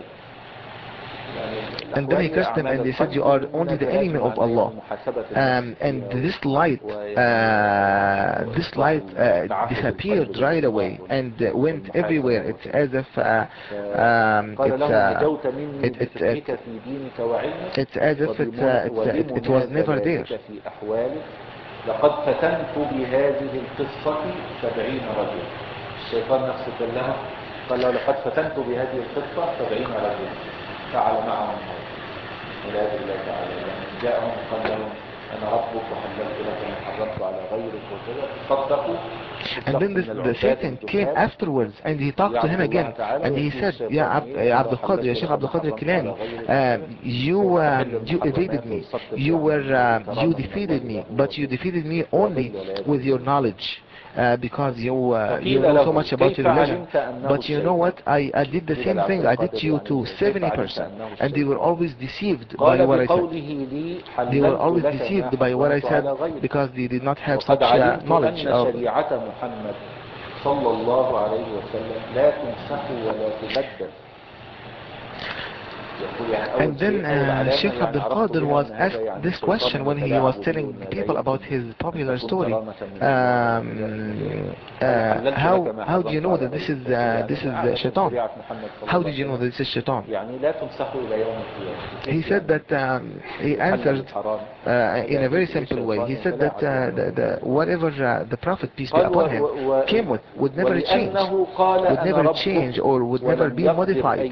And then he cursed them, and they said, you are only the enemy of Allah. Um, and this light, uh, this light uh, disappeared right away and uh, went everywhere. It's as if uh, um, it's, uh, it, it, it, it's as if it's, uh, it's, uh, it, it was never there. لقد فتنت بهذه القصة سبعين رجل. الشيطان نفسه كلمه قال له لقد فتنت بهذه القصة سبعين رجل فعل معهم والعياذ بالله تعالى. يعني جاءهم قال لهم أنا ربك وحللت لك ما حرمت على غيرك وكذا صدقوا. And then this, the Satan came afterwards and he talked to him again and he said, Ya Abdul Qadir, Ya Sheikh Abdul Qadir Kilani, uh, you um, you evaded me, you were uh, you defeated me, but you defeated me only with your knowledge. Uh, because you uh, you know so much about your religion, but you know what, I, I did the same thing I did to you to seventy percent, and they were always deceived by what I said. They were always deceived by what I said because they did not have such uh, knowledge of. And then uh, Sheikh Abdul Qadir was asked this question when he was telling people about his popular story. Um, uh, how how do you know that this is uh, this is uh, shaitan? How did you know that this is shaitan? He said that um, he answered uh, in a very simple way. He said that uh, the, the, whatever uh, the Prophet, peace be upon him, came with would never change, would never change or would never be modified.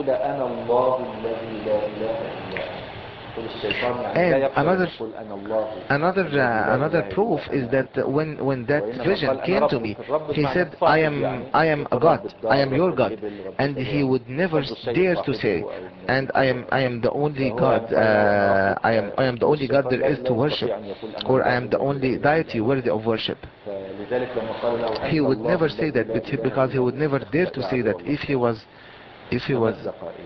And another another uh, another proof is that when when that vision came to me, he said, I am I am a God, I am your God, and he would never dare to say, and I am I am the only God, uh, I am I am the only God there is to worship, or I am the only deity worthy of worship. He would never say that because he would never dare to say that if he was if he was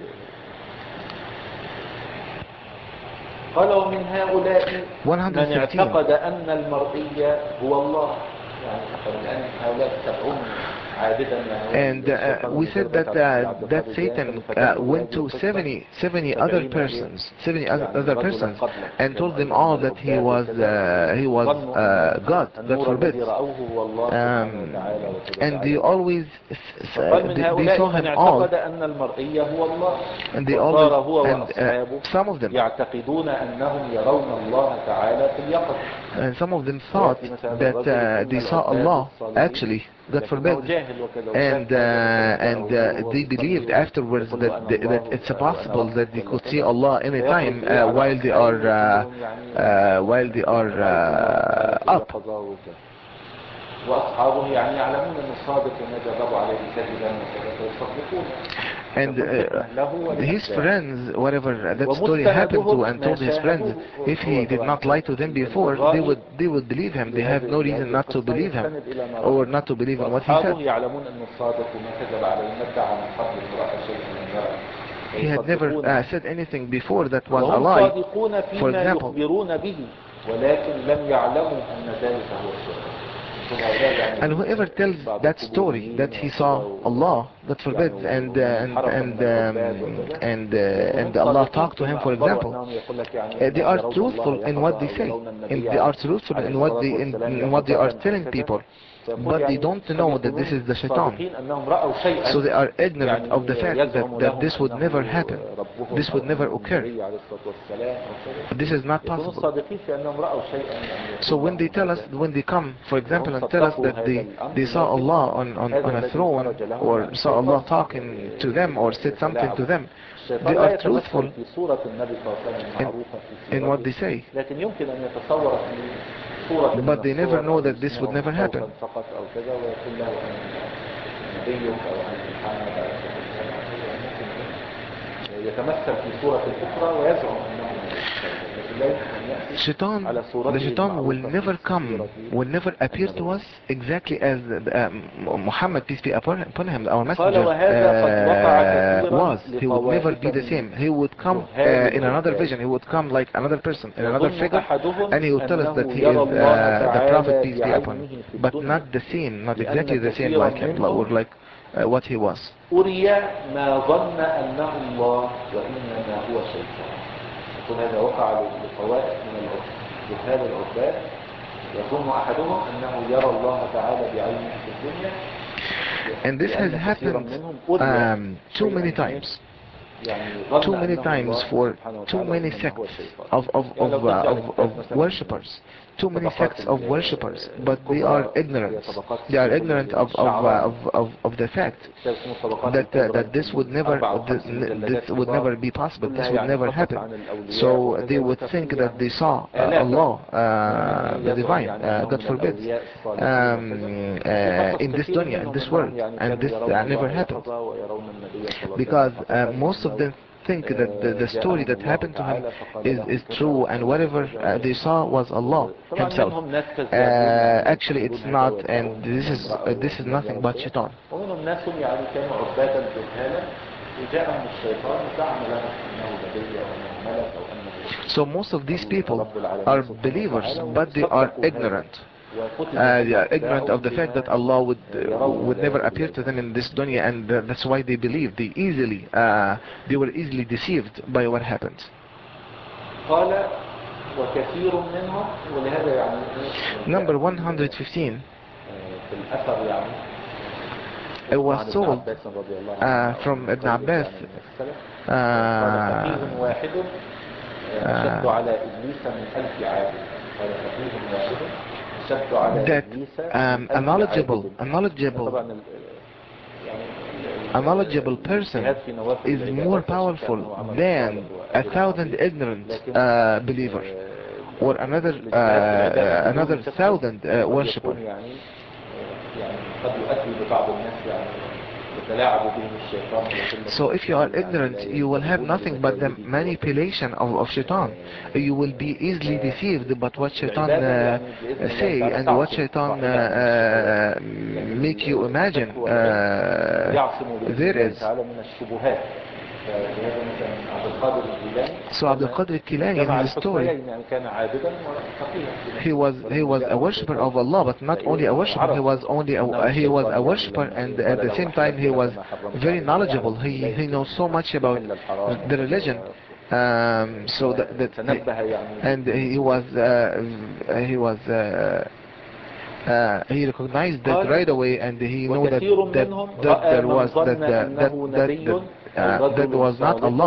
قال ومن هؤلاء من اعتقد أن المرئي هو الله. يعني هؤلاء السبعون And uh, we said that uh, that Satan uh, went to seventy, seventy other persons, seventy other, other persons, and told them all that he was uh, he was uh, God. God forbid. Um, and they always uh, they, they saw him all, and they always and uh, some of them and some of them thought that uh, they saw Allah actually. God forbid, and uh, and uh, they believed afterwards that they, that it's possible that they could see Allah anytime uh, while they are uh, uh, while they are uh, up. وأصحابه يعني يعلمون أنه صادق وما جربوا عليه كذبا وكذا فيصدقون. And uh, his friends, whatever that story happened to and told his friends, if he did not lie to them before, they would they would believe him. They have no reason not to believe him or not to believe in what he said. He had never uh, said anything before that was a lie. For example, and whoever tells that story that he saw Allah, that forbids, and uh, and and um, and uh, and Allah talked to him, for example, uh, they are truthful in what they say, and they are truthful in what they in, in what they are telling people, but they don't know that this is the shaitan. So they are ignorant of the fact that, that this would never happen, this would never occur. This is not possible. So when they tell us, when they come, for example, and tell us that they, they saw Allah on, on, on a throne, or saw Allah talking to them, or said something to them, they are truthful in, in what they say. But they never know that this would never happen. Shaitan, the shaitan will never come, will never appear to us exactly as uh, Muhammad, peace be upon him, our messenger, uh, was. He would never be the same. He would come uh, in another vision. He would come like another person, in another figure, and he would tell us that he is uh, the Prophet, peace be upon him, but not the same, not exactly the same like him, or like uh, what he was. هذا وقع لطوائف من جهال العباد يظن أحدهم أنه يرى الله تعالى بعينه في الدنيا. And this has happened um, too many times. Too many times for too many sects of, of, of, uh, of, of worshippers. Too many sects of worshippers, but they are ignorant. They are ignorant of, of, uh, of, of, of the fact that, uh, that this would never this, this would never be possible. This would never happen. So they would think that they saw uh, Allah, uh, the divine, uh, God forbids, um, uh, in this dunya, in this world, and this uh, never happened. Because uh, most of them think that the, the story that happened to him is, is true, and whatever uh, they saw was Allah himself. Uh, actually it's not, and this is uh, this is nothing but shaitan. So most of these people are believers, but they are ignorant. Uh, they are ignorant of the fact that Allah would uh, would never appear to them in this dunya, and uh, that's why they believe. They easily uh, they were easily deceived by what happened. Number one hundred fifteen. It was told uh, from Ibn Abbas uh, uh, that um, a knowledgeable, a knowledgeable, a knowledgeable person is more powerful than a thousand ignorant uh, believers, or another uh, another thousand uh, worshipper. So if you are ignorant, you will have nothing but the manipulation of, of shaitan. You will be easily deceived by what shaitan uh, say, and what shaitan uh, uh, make you imagine uh, there is. So Abdul Qadir al-Kilani, in his story, he was he was a worshipper of Allah, but not only a worshipper, he was only a, he was a worshipper, and at the same time he was very knowledgeable. He he knows so much about the religion. Um, so that, that and he was uh, he was. Uh, Uh, he recognized that right away, and he knew that that, that there was that that that, that, that, uh, that was not Allah.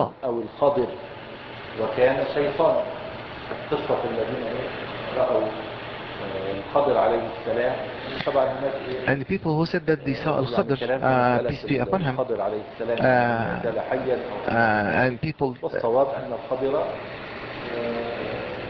And the people who said that they saw Al-Khadr, uh, peace be upon him, uh, uh, and people uh,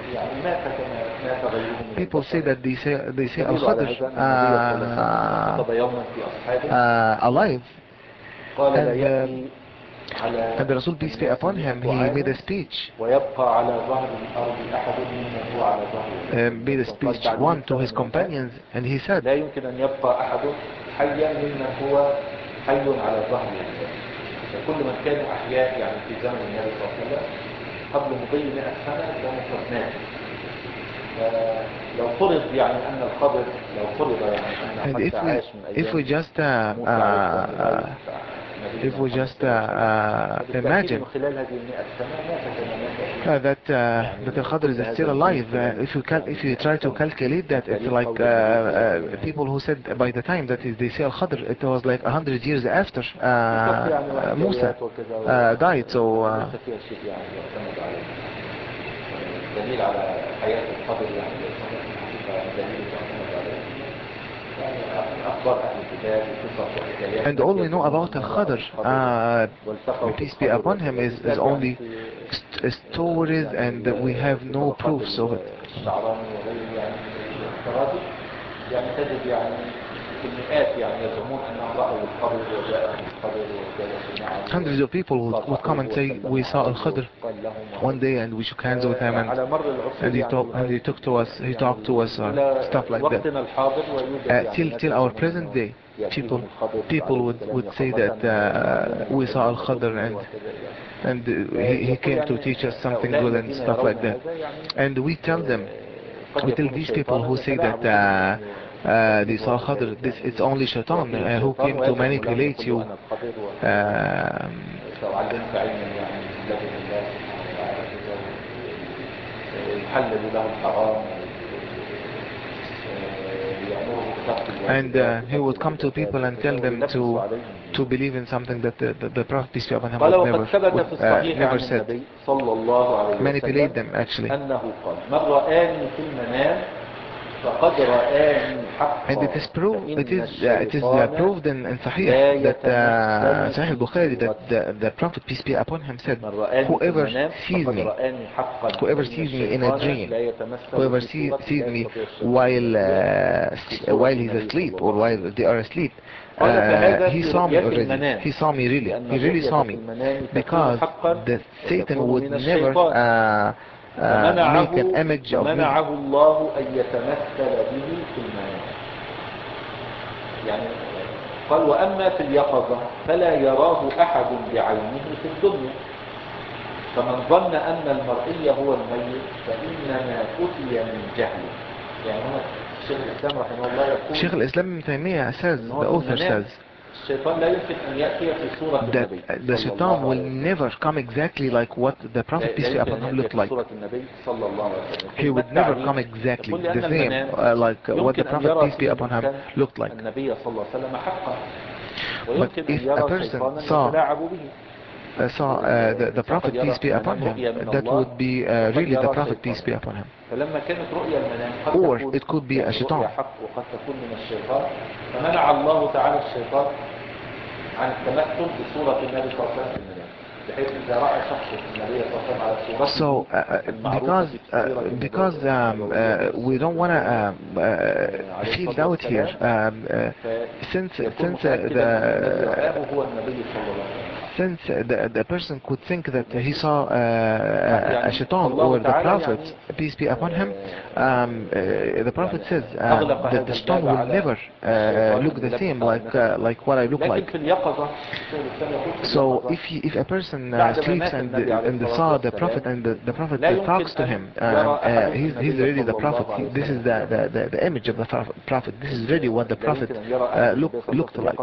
يعني مات كما مات غيره من People say that they say they say الدليل على Al-Khadr هذا أن النبي صلى الله عليه وسلم uh, خطب يوما في أصحابه uh, alive, قال لا and uh, يأتي على and the Rasul, peace be الناس upon him, مئة he made عام a speech, ويبقى على ظهر الأرض أحد ممن هو على ظهر uh, الأرض. made a قال speech بعد one مئة to his سنة من الآن companions, and he said, لا يمكن أن يبقى أحد حيا ممن هو حي على ظهر الأرض. فكل من كانوا أحياء يعني في زمن النبي صلى الله عليه وسلم قبل مضي مئة سنة كانوا قد ماتوا. لو فرض يعني أن الخضر لو فرض يعني أن and حتى if we عاش من if we أيام just uh, موسى عليه السلام لغاية uh, نبينا if we محمد just صلى الله عليه وسلم uh, فبالتأكيد imagine أنه خلال هذه المئة سنة مات كما مات uh, that uh, يعني that Al-Khadr كل is هذا still الجيل alive, خلال uh, if you cal يعني if you مئة try to سنة calculate that, it's تاريخ like قول uh, النبي uh, people who said by the time that is they say Al-Khadr, it was like a hundred years after بالضبط يعني uh, Musa وحكايات وكذا uh, died. So uh, ليس فيها شيء يعني يعتمد عليه دليل على حياة الخضر يعني دليل يعتمد عليه يعني أخبار أهل الكتاب وقصص وحكايات and all we know about Al-Khadr, uh, peace be upon him, is, is only st stories, and we have no proofs of it. الشعراني وغيره يعني افتراضي يعني تجد يعني المئات يعني يزعمون أنهم رأوا الخضر وجاءهم الخضر وجلسوا معه. Hundreds of people would, would come and say, we saw Al-Khadr one day and we shook hands with him, and, and he talked and he talked to us, he talked to us, uh, stuff like that. Uh, till till our present day, people people would would say that uh, we saw Al-Khadr, and and uh, he, he came to teach us something good and stuff like that. And we tell them, we tell these people who say that uh, uh, they saw Khadr, this it's only Shaitan uh, who came to manipulate you. Um, and uh, he would come to people and tell them to to believe in something that the, the, the Prophet, peace be upon him, would never, would, uh, never said. Manipulate them actually. And it is proved, it is, uh, it is uh, proved in, in Sahih, that uh, Sahih al-Bukhari, that the, the Prophet, peace be upon him, said, whoever sees me, whoever sees me in a dream, whoever see, sees me while uh, while he's asleep or while they are asleep, uh, he saw me already, he saw me really, he really saw me, because the Satan would never uh, uh, make an image of me. يعني قال وأما في اليقظة فلا يراه أحد بعينه في الدنيا فمن ظن أن المرئي هو الميت فإنما أتي من جهله. يعني هنا الشيخ الإسلام رحمه الله يقول Sheikh al-Islam Ibn Taymiyyah says, the author says, الشيطان لا يمكن أن يأتي في صورة النبي that the shaitan will never come exactly like what the Prophet, peace be upon him, looked like. He would never come exactly the same uh, like uh, what the Prophet, peace be upon him, looked like. But if a person saw uh, saw uh, the, the Prophet, peace be upon him, that would be uh, really the Prophet, peace be upon him. Or it could be a shaitan. عن التمثل بصورة النبي صلى الله عليه وسلم بحيث إذا رأى شخص النبي صلى الله عليه وسلم على صورته So uh, because uh, because um, uh, we don't want to um, uh, feel doubt here, um, uh, since since uh, the since the the person could think that he saw uh, a shaitan or the Prophet, peace be upon him, um, uh, the Prophet says uh, that the shaitan will never uh, look the same like uh, like what I look like. So if he, if a person uh, sleeps and and saw the Prophet and the, the Prophet talks to him, um, uh, he's he's really the Prophet. He, this is the, the the the image of the Prophet. This is really what the Prophet uh, look, looked like.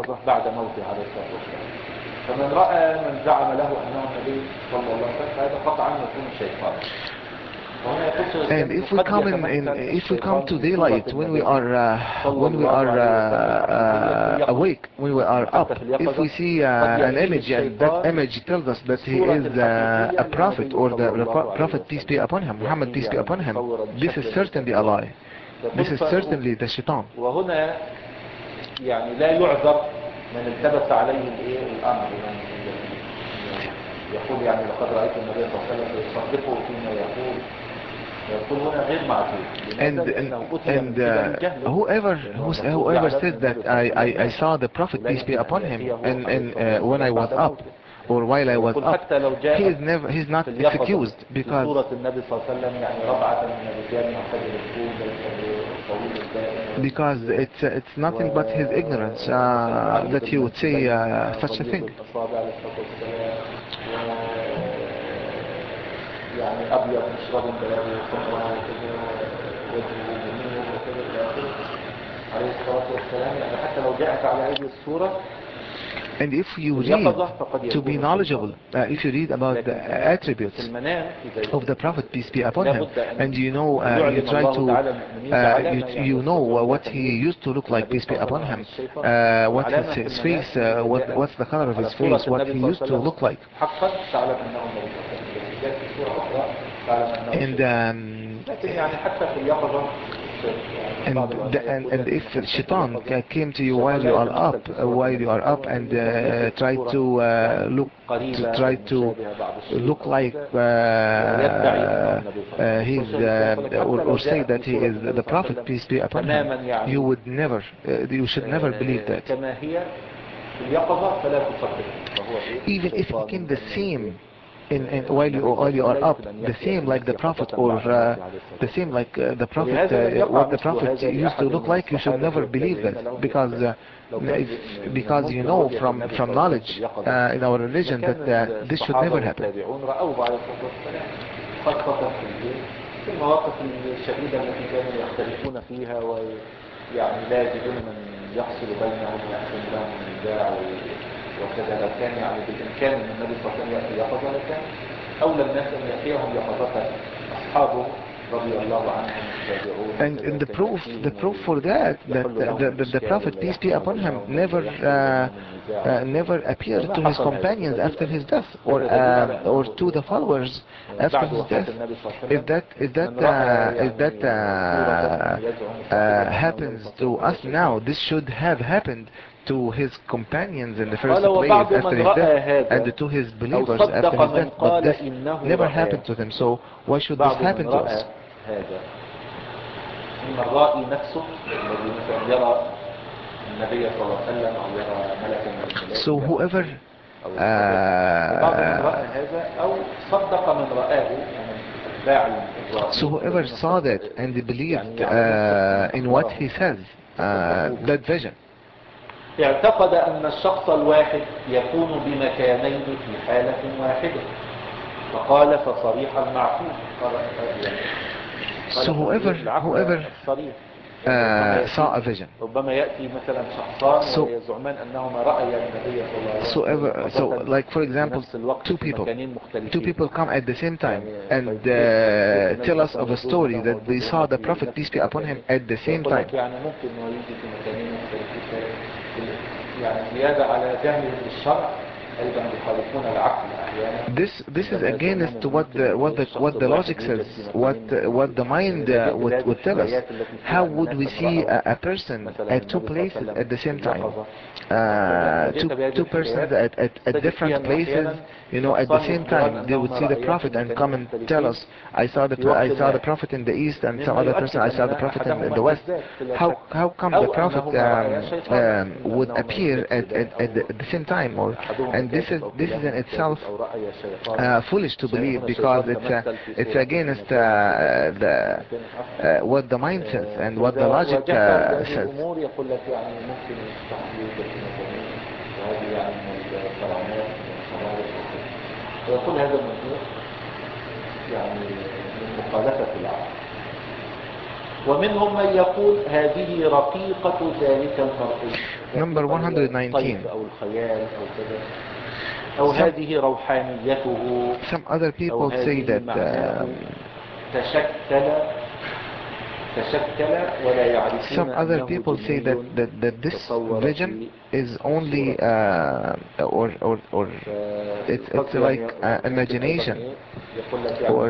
فمن رأى من زعم له أنه النبي صلى الله عليه وسلم فهذا قطعا يكون الشيطان. And if we come in, in if we come to daylight, when we are uh, when we are uh, uh, awake, when we are up, if we see uh, an image and that image tells us that he is uh, a prophet or the, the Prophet, peace be upon him, Muhammad, peace be upon him, this is certainly a lie. This is certainly the shaitan. وهنا يعني لا يعذر من التبس عليه الايه الامر يقول يعني لقد رايت النبي صلى الله عليه وسلم يصدقه فيما يقول يقول هنا غير معقول. And and, and uh, whoever who's, whoever said that I, I, I saw the Prophet, peace be upon him, and, and uh, when I was up or while I was up, he is never he's not excused, because because it's uh, it's nothing but his ignorance uh, that he would say uh, such a thing. يعني أبيض مشرب بياضه وحمرة وكذا وجهه جميل وكذا إلى آخره عليه الصلاة والسلام. يعني حتى لو جاءت على هذه الصورة. And if you read, to be knowledgeable, uh, if you read about the attributes of the Prophet, peace be upon him, and you know, uh, you try to, uh, you, you know what he used to look like, peace be upon him, uh, what his, his face, uh, what, what's the color of his face, what he used to look like. And um, and, the, and and if shaitan came to you while you are up, uh, while you are up, and uh, try to uh, look, to try to look like uh, uh, his, uh, or, or say that he is the Prophet, peace be upon him, you would never, uh, you should never believe that. Even if he came the same. In, in, while you while you are up, the same like the Prophet, or uh, the same like uh, the Prophet, uh, what the Prophet used to look like, you should never believe that, because uh, if, because you know from from knowledge uh, in our religion that uh, this should never happen. وكذا لو كان يعني بالإمكان أن النبي صلى الله عليه وسلم يأتي يقظة، لكن أولى الناس أن يأتيهم يقظة أصحابه رضي الله عنهم التابعون. And, and the proof, the proof for that, that the, the, the Prophet, peace be upon him, never uh, uh, never appeared to his companions after his death, or uh, or to the followers after his death. If that if that uh, if that uh, uh, happens to us now, this should have happened to his companions in the first place after his death, and to his believers after his death, but this never happened to them. So why should this happen to us? إن الرائي نفسه الذي مثلا يرى النبي صلى الله عليه وسلم أو يرى ملكا من الملائكة. So whoever بعض من رأى هذا أو صدق من رآه من أتباع الرائي. So whoever saw that and believed uh, in what he says, uh, that vision. اعتقد أن الشخص الواحد يكون بمكانين في حالة واحدة، فقال فصريح المعقول. So whoever, whoever uh, saw a vision. So, so, ever, so like for example, two people, two people come at the same time and uh, tell us of a story that they saw the Prophet, peace be upon him, at the same time. This this is against what the what the what the logic says, what what the mind uh, would, would tell us. How would we see a, a person at two places at the same time? Uh, two two persons at, at, at different places, you know, at the same time. They would see the Prophet and come and tell us, I saw the I saw the Prophet in the east, and some other person I saw the Prophet in, in the west. How how come the Prophet um, um, would appear at, at, at, the, at the same time? Or and this is this is in itself uh, foolish to believe, because it's uh, it's against uh, the uh, what the mind says and what the logic uh, says. ويقول هذا الموضوع يعني من مخالفة العقل. ومنهم من يقول هذه رقيقة ذلك المرئي. Number one hundred nineteen. أو الخيال أو كذا. أو هذه روحانيته. Some other people say that uh, تشكل Some other people say that, that, that this vision is only uh, or or or it's it's like uh, imagination, or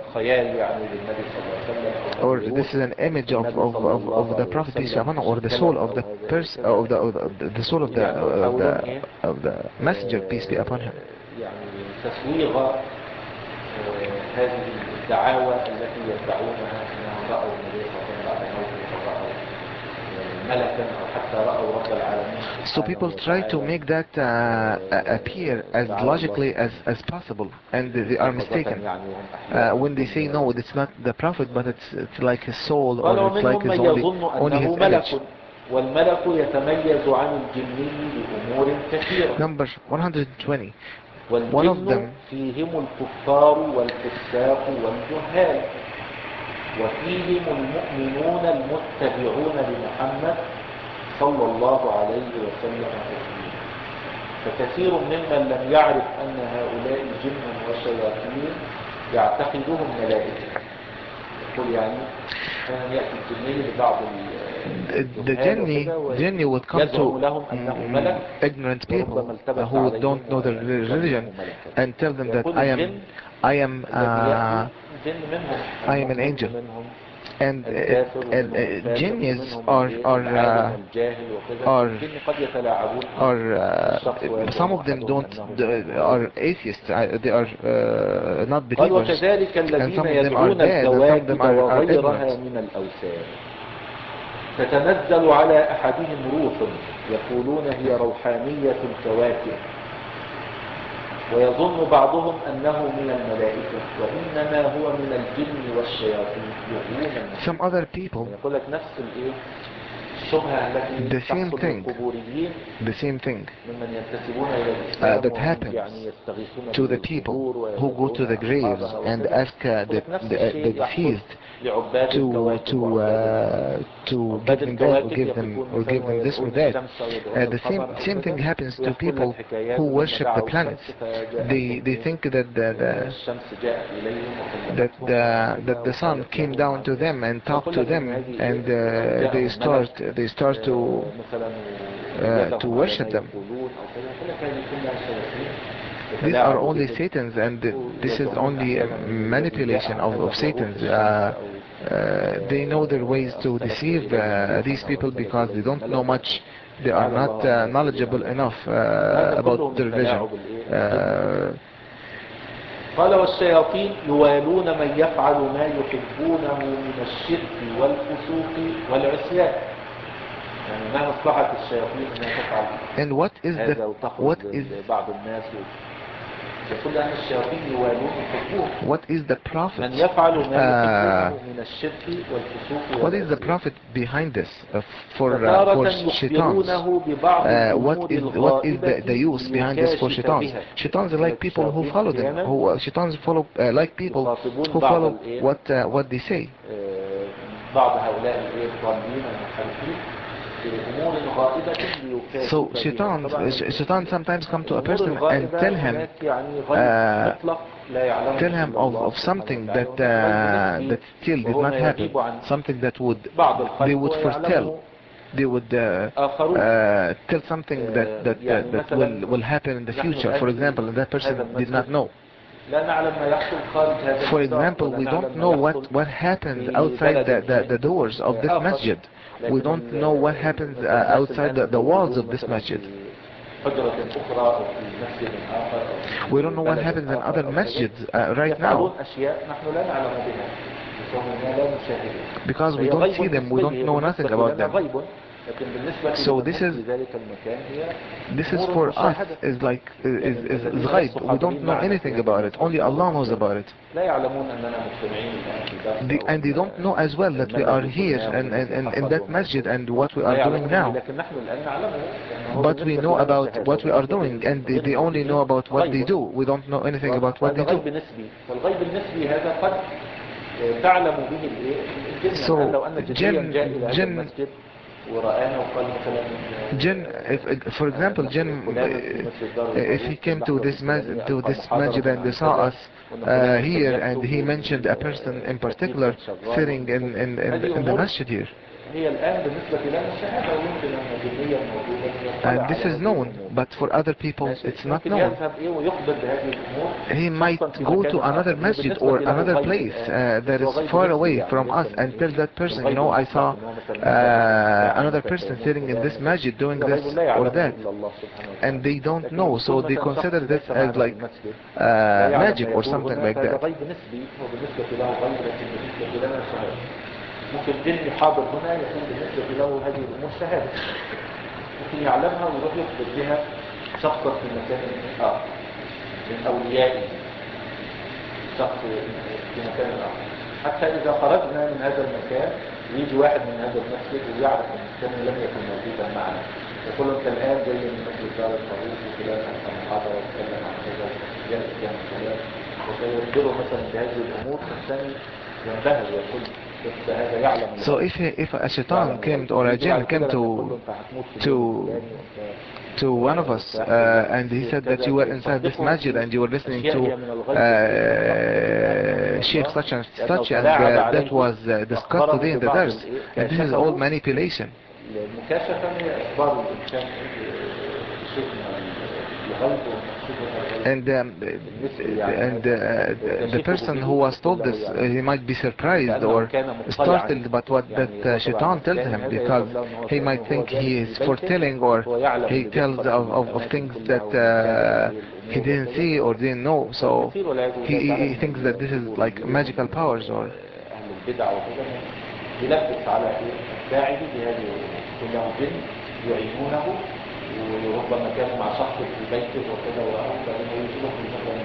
uh, or this is an image of of, of, of the Prophet, peace be upon him, or the soul of the person of the, of the the soul of the of the of the messenger, peace be upon him. آه، هذه الدعاوى التي يدعونها أنهم رأوا النبي صلى الله عليه وسلم بعد موته أو رأوا آه، ملكا أو حتى رأوا رب العالمين. So people try to make that uh, appear as logically as, as possible, and they are mistaken uh, when they say no, it's not the prophet, but it's, it's like his soul, or it's like his only, only his image. والملك يتميز عن الجني بأمور كثيرة. Number one hundred twenty. One of والجن them فيهم الكفار والفساق والجهال وفيهم المؤمنون المتبعون لمحمد صلى الله عليه وسلم تسليما. فكثير ممن لم يعرف أن هؤلاء جن وشياطين يعتقدهم ملائكة. يقول يعني أن يأتي الجني لبعض the jinni, jinni would come to um, ignorant people uh, who don't know the religion and tell them that I am I am uh, I am an angel, and, uh, and uh, jinnis are are uh, are, are uh, some of them don't are atheists, uh, they are uh, not believers, and some of them are bad, and some of them are, are ignorant. تتنزل على أحدهم روح يقولون هي روحانية الكواكب ويظن بعضهم أنه من الملائكة وإنما هو من الجن والشياطين يغوون. Some other people, يقول لك نفس الإيه الشبهة التي تحصل للقبوريين the same thing ممن ينتسبون إلى الإسلام uh, that happens يعني يستغيثون to the people who go to the graves and ask uh, the, the, the deceased to to uh, to give them that or give them or give them this or that. Uh, the same same thing happens to people who worship the planets. They they think that the, the that the that the sun came down to them and talked to them, and uh, they start they start to uh, to worship them. These are only Satans, and this is only a manipulation of, of Satans. Uh, uh, they know their ways to deceive uh, these people because they don't know much. They are not uh, knowledgeable enough uh, about the religion. Uh, قال والشياطين يوالون من يفعل ما يحبونه من الشرك والفسوق والعصيان. يعني ما مصلحة الشياطين أنها تفعل and what is the what is بعض الناس يقول أن الشياطين يوالون يحبون. What is the profit? من يفعل ما يحبونه من الشرك والفسوق. What is the profit behind this uh, for uh, for shaitans? Uh, what is what is the, the use behind this for shaitans? Shaitans are like people who follow them. Who uh, shaitans follow uh, like people who follow what uh, what they say. بعض هؤلاء الضالين المنحرفين. So shaitan, shaitan sometimes come to a person and tell him, uh, tell him of, of something that uh, that still did not happen, something that would they would foretell, they would uh, uh, tell something that that uh, that will will happen in the future. For example, and that person did not know. For example, we don't know what what happens outside the, the, the doors of this masjid. We don't know what happens uh, outside the, the walls of this masjid. We don't know what happens in other masjids uh, right now. Because we don't see them, we don't know nothing about them. So this is this is for us is like is is, is ghaib. We don't know anything about it. Only Allah knows about it. The, and they don't know as well that we are here and in, in, in that masjid and what we are doing now. But we know about what we are doing, and they, they only know about what they do. We don't know anything about what they do. So jinn, jinn, jinn, if, for example, jinn, if he came to this masjid, to this masjid and they saw us uh, here, and he mentioned a person in particular sitting in in, in, in the masjid here. هي الآن بالنسبة لنا الشهادة ويمكن أن الجنية الموجودة And this is known, but for other people it's not known. He might go to another masjid or another place uh, that is far away from us and tell that person, you know, I saw uh, another person sitting in this masjid doing this or that. And they don't know, so they consider this as like uh, magic or something like that. ممكن جني حاضر هنا يكون بالنسبة له هذه الأمور شهادة، ممكن يعلمها ويروح يخبر بها شخصا في مكان آخر من أوليائه، شخص في مكان آخر، حتى إذا خرجنا من هذا المكان يجي واحد من هذا المسجد ويعرف أن كان لم يكن موجودا معنا، يقول أنت الآن جاي من مسجد دار الخروج وفلان أنت محاضرة وتكلم عن كذا جالس كان كذا، وسيخبره مثلا بهذه الأمور فالثاني ينبهر ويقول. So if if a shaitan came or a jinn came to to to one of us uh, and he said that you were inside this masjid and you were listening to uh, Sheikh such and such and uh, that was uh, discussed today in the dars, and this is all manipulation. And um, and uh, the person who was told this, uh, he might be surprised or startled by what that uh, shaitan tells him, because he might think he is foretelling or he tells of, of, of things that uh, he didn't see or didn't know, so he, he thinks that this is like magical powers or وربما كانوا مع شخص في بيته وكذا وأهو فإنه يروح مثلا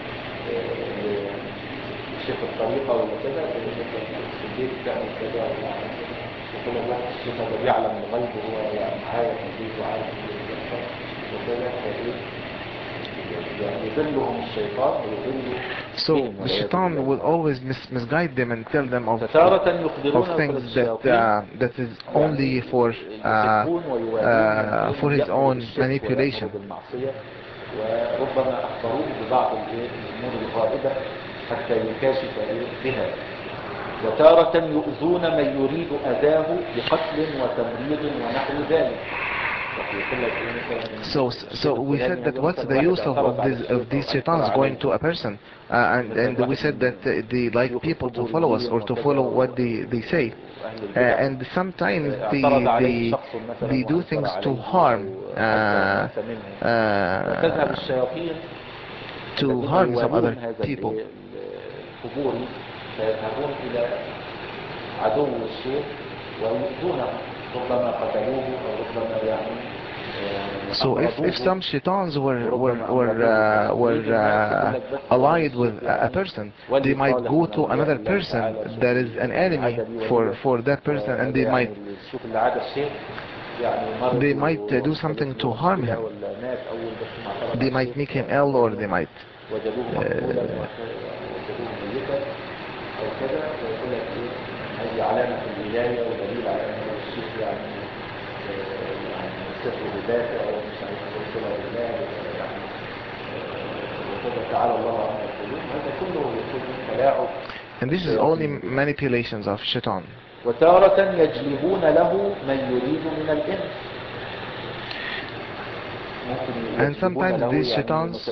لشيخ الطريقة ولا كذا فإنه في البيت تعمل كذا ولا وكل الوقت الشيخ هذا بيعلم الغيب وهو معايا في البيت وعارف وكذا فإيه يعني يضلهم الشيطان ويضلوا. So the shaitan will always mis misguide them and tell them of, of, of things that uh, that is only for uh, uh, for his own manipulation. وربما أخبروه ببعض الأمور الغائبة حتى يكاشف بها، وتارة يؤذون من يريد أذاه بقتل وتمريض ونحو ذلك. So, so we said that what's the use of, of these of these shaitans going to a person, uh, and and we said that uh, they like people to follow us or to follow what they they say, uh, and sometimes they they they do things to harm, uh, uh, to harm some other people. So if, if some shaitans were were were uh, were uh, allied with a person, they might go to another person that is an enemy for for that person, and they might they might uh, do something to harm him. They might make him ill, or they might uh, and this is only manipulations of shaitan. وتارة يجلبون له من يريد من الإنس. And sometimes these shaitans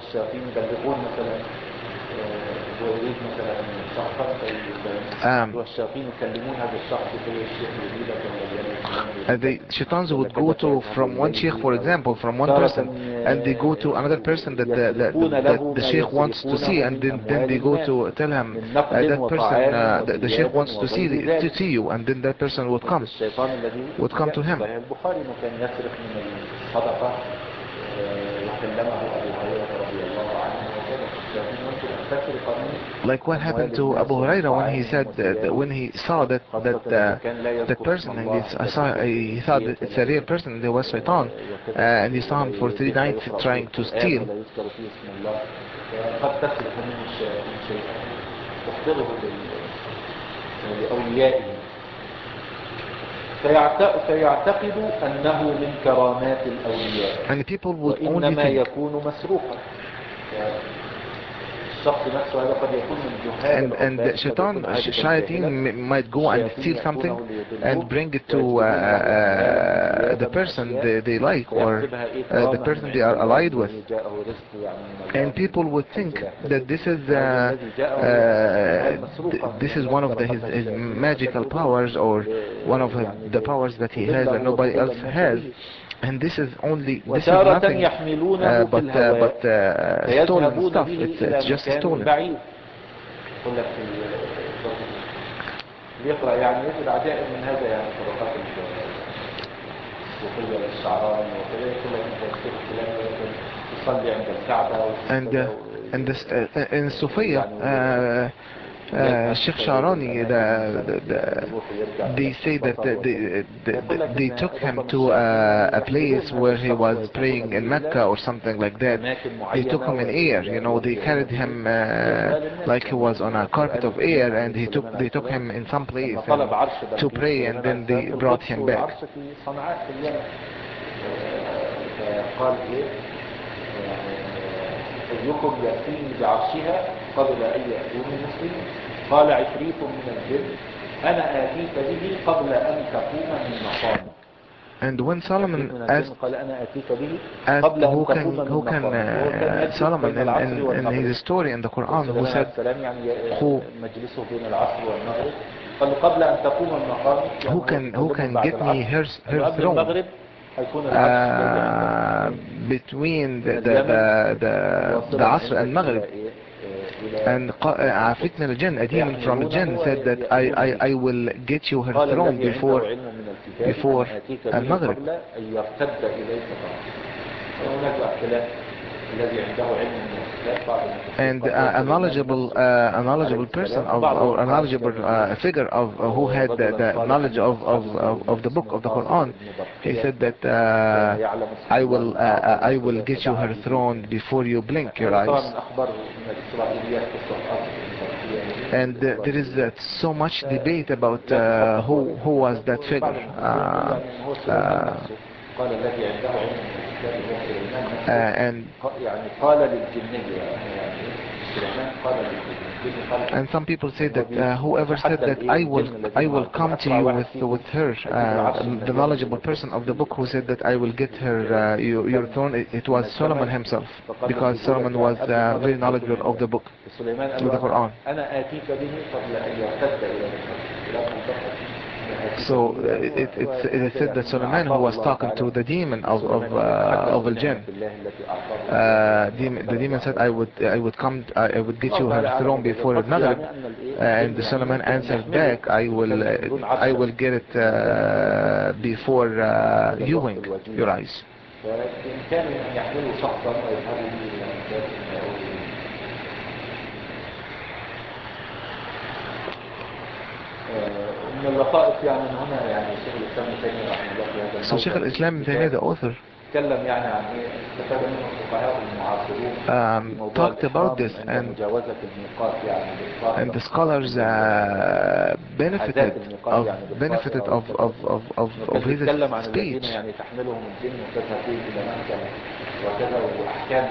um, uh, the shaitans would go to from one sheikh, for example, from one person, and they go to another person that the, that, that the sheikh wants to see, and then, then they go to tell him uh, that person uh, the, the sheikh wants to see to see you, and then that person would come would come to him. Like what happened to Abu Huraira when he said that when he saw that that uh, that person, and he saw he thought that it's a real person, there was Shaitan, uh, and he saw him for three nights trying to steal. فيعتقد أنه من كرامات الأولياء and people would only think يكون مسروقا. الشخص نفسه هذا قد يكون من جهال And and العباد، قد shaitan, يكون عابدا shayateen جاهلا. m- might go and الشياطين steal يأتونه something ليضلوه and bring it to uh, ويجلبون له أموالا uh, the وأثيابا person وأشياء they, they like or فيحسبها إيه uh, the كرامة من person they عند are الله allied with. إنه جاءه رزق يعني من الله And people من would حيث think لا يحتسب. that this is وهذا uh, الذي جاءه uh, أموال مسروقة th- this من is الناس one of the, his, سرقتها his الشياطين magical وأتته به powers or ل- one of his, يعني the powers that he has لتضله that nobody وتضل else الناس has. به. And this is only, this is وتارة nothing يحملونه uh, في but, uh, الهواء but uh, stolen فيذهبون stuff. به It's, إلى it's just مكان stolen. بعيد. يقول لك في بيقرأ يعني يجد عجائب من هذا يعني طبقات الصوفية للشعراني وكذا يقول لك أنت الشيخ الفلاني تصلي عند الكعبة And uh, and this, uh, in Sofia, uh, uh, Sheikh Sharani, the, the, the, they say that the, the, the, they took him to a, a place where he was praying in Mecca or something like that. They took him in air, you know, they carried him uh, like he was on a carpet of air, and he took, they took him in some place and, to pray, and then they brought him back. قال ايه أيكم يأتيني بعرشها قبل أن يأتوني مسلمين قال عفريت من الجن أنا آتيك به قبل أن تقوم من مقامك. And when Solomon asked, قال أنا آتيك به asked قبل أن who تقوم can, من who can مقامك. uh, Solomon in, in, in his story in the Quran, who said, who, مجلسه بين العصر والمغرب قال قبل أن تقوم من مقامك who can, who can get me her, her throne uh, between the, the, the, the, the Asr and Maghrib. And Afritna al-Jinn, a demon from al-Jinn, said that I, I, I will get you her throne before, before al-Maghrib. And uh, a knowledgeable, uh, a knowledgeable person of, or a knowledgeable uh, figure of uh, who had the, the knowledge of, of, of, of the book of the Quran, he said that uh, I will, uh, I will get you her throne before you blink your eyes. And uh, there is uh, so much debate about uh, who, who was that figure. Uh, uh, Uh, and and some people say that uh, whoever said that I will I will come to you with with her, uh, the knowledgeable person of the book who said that I will get her uh, your, your throne, it, it was Solomon himself, because Solomon was uh, very knowledgeable of the book, of the Quran. So uh, it, it's, it is said that Solomon, who was talking to the demon of of, uh, of al-Jinn, uh, demon, the demon said, I would I would come, I would get you her throne before al-Maghrib, and Solomon answered back, I will uh, I will get it uh, before uh, you wink your eyes. من اللطائف يعني من هنا يعني شيخ الإسلام ابن تيمية رحمه الله في هذا So Sheikh al-Islam ibn Taymiyyah, the author, تكلم يعني عن ايه استفاد منه الفقهاء المعاصرون في um, موضوع talked about الإحرام this, عند and مجاوزة الميقات يعني بالطائرة. and the scholars uh, benefited of benefited of of of of, of his speech. يعني تحملهم الجن وتذهب بهم إلى مكة وكذا وأحكام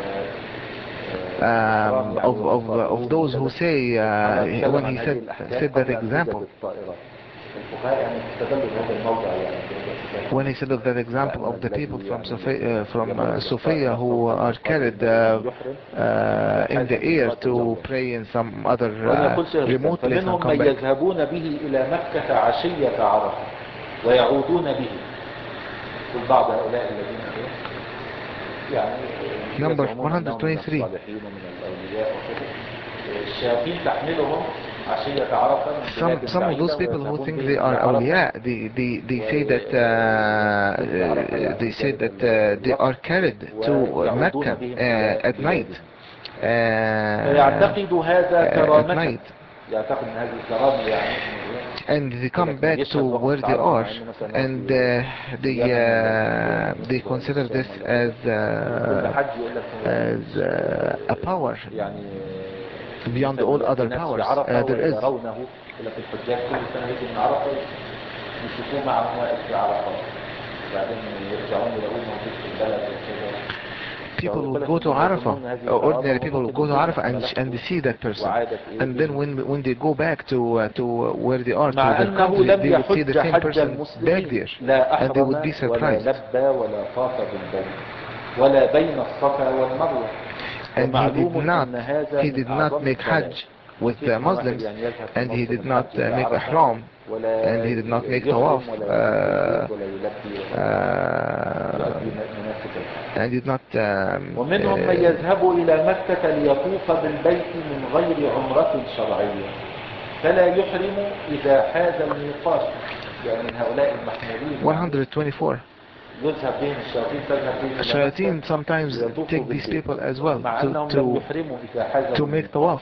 Um, of, of, of those who say uh, when he said said that example, when he said of that example of the people from Sophia, uh, from uh, Sophia who are carried uh, uh, in the air to pray in some other uh, remote place and come back. يذهبون به إلى مكة عشية عرفة ويعودون به. بعض هؤلاء الذين يعني Number one hundred twenty-three. Some, some of those people who think they are awliya, they, they, they say that uh, they say that uh, they are carried to Mecca uh, at night. Uh, at night. And they come back to where they are, and uh, they uh, they consider this as uh, as uh, a power beyond all other powers uh, there is. people would go to Arafah, uh, ordinary people would go to Arafah and, and see that person. And then when when they go back to uh, to where they are, to مع their أنه country, لم they would see يحج the same حج person back المسلمين there, لا and they would أحرم be ولا surprised. لبى ولا طاف بالبيت ولا بين الصفا والمروة. And he did ومعلوم not أن هذا he من did أعظم not make الضلال. Hajj with كيف the ما واحد Muslims, يعني يذهب في and he موسم did not الحج uh, إلى make عرفة Ihram, ولا and he did not make يحرم Tawaf, ولا يطوف uh, بالبيت ولا يلبي ولا uh, يؤدي مناسك الحج. and did not um, ومنهم من uh, يذهب إلى مكة ليطوف بالبيت من غير عمرة شرعية فلا يحرم إذا حاز الميقات. يعني من هؤلاء المحمولين one hundred twenty-four. يذهب بهم الشياطين تذهب بهم إلى Shayateen مكة sometimes ليطوفوا take these بالبيت people as well مع to أنهم لم to يحرموا إذا حازوا to make الميقات. Tawaf,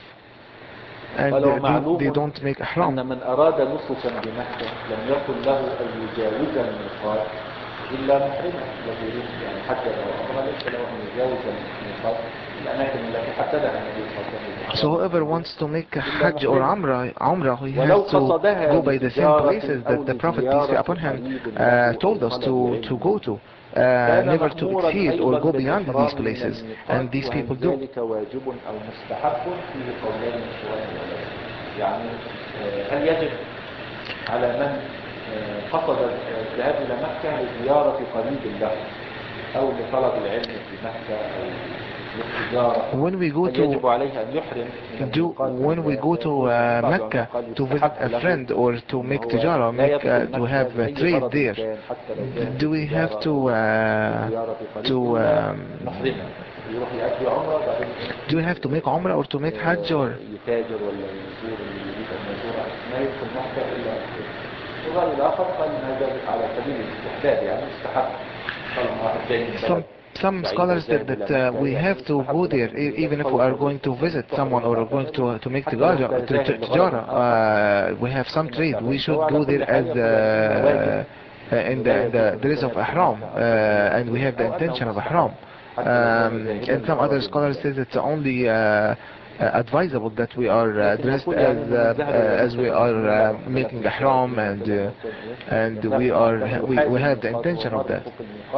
and ولو they, معلوم they don't make Ihram. أن من أراد نسكا بمكة لم يكن له أن يجاوز الميقات إلا محرما. الذي يريد يعني حجا أو عمرة ليس له أن يجاوز الميقات الأماكن التي حددها النبي صلى الله عليه وسلم. So whoever wants to make a Hajj or Umrah, Umrah, he ولو has to قصدها go by the same لتجارة places أو that the Prophet, peace be لزيارة upon him, قريب uh, له told أو us طلب to, to go علم to. Uh, كان never to مأمورا exceed or أيضا go beyond these بالإحرام من places, الميقات. and these وهل people do. ذلك واجب أو مستحب فيه قولين لإخوان العلماء. يعني آه، هل يجب على من آه، قصد الذهاب إلى مكة لزيارة قريب له أو لطلب العلم في مكة أو للتجارة When we go هل يجب to عليه أن يحرم من do الميقات أم when we لا؟ go to فيقول uh, بعض Mecca العلماء قال to visit يستحب a له friend or to إن make هو tijara, لا make uh, يدخل to مكة have a بأي trade غرض there, كان حتى لو ذهب do we have للتجارة to أو uh, لزيارة قريب to إلا um, محرما يروح يأتي عمرة وبعدين do we have to make Umrah or to make Hajj, or يتاجر ولا يزور اللي يريد أن يزور ما يدخل مكة إلا محرما. الرأي الآخر قال إن هذا على سبيل الاستحباب يعني مستحب. طالما واحد جاي من some بلد some scholars said that uh, we have to go there e- even if we are going to visit someone or are going to to make tijara, to, to, tijara uh, we have some trade, we should go there as uh, in the, in the dress of ihram, uh, and we have the intention of ihram. Um, and some other scholars say it's only uh, uh, advisable that we are uh, dressed as uh, uh, as we are uh, making ihram, and uh, and we are we, we have the intention of that.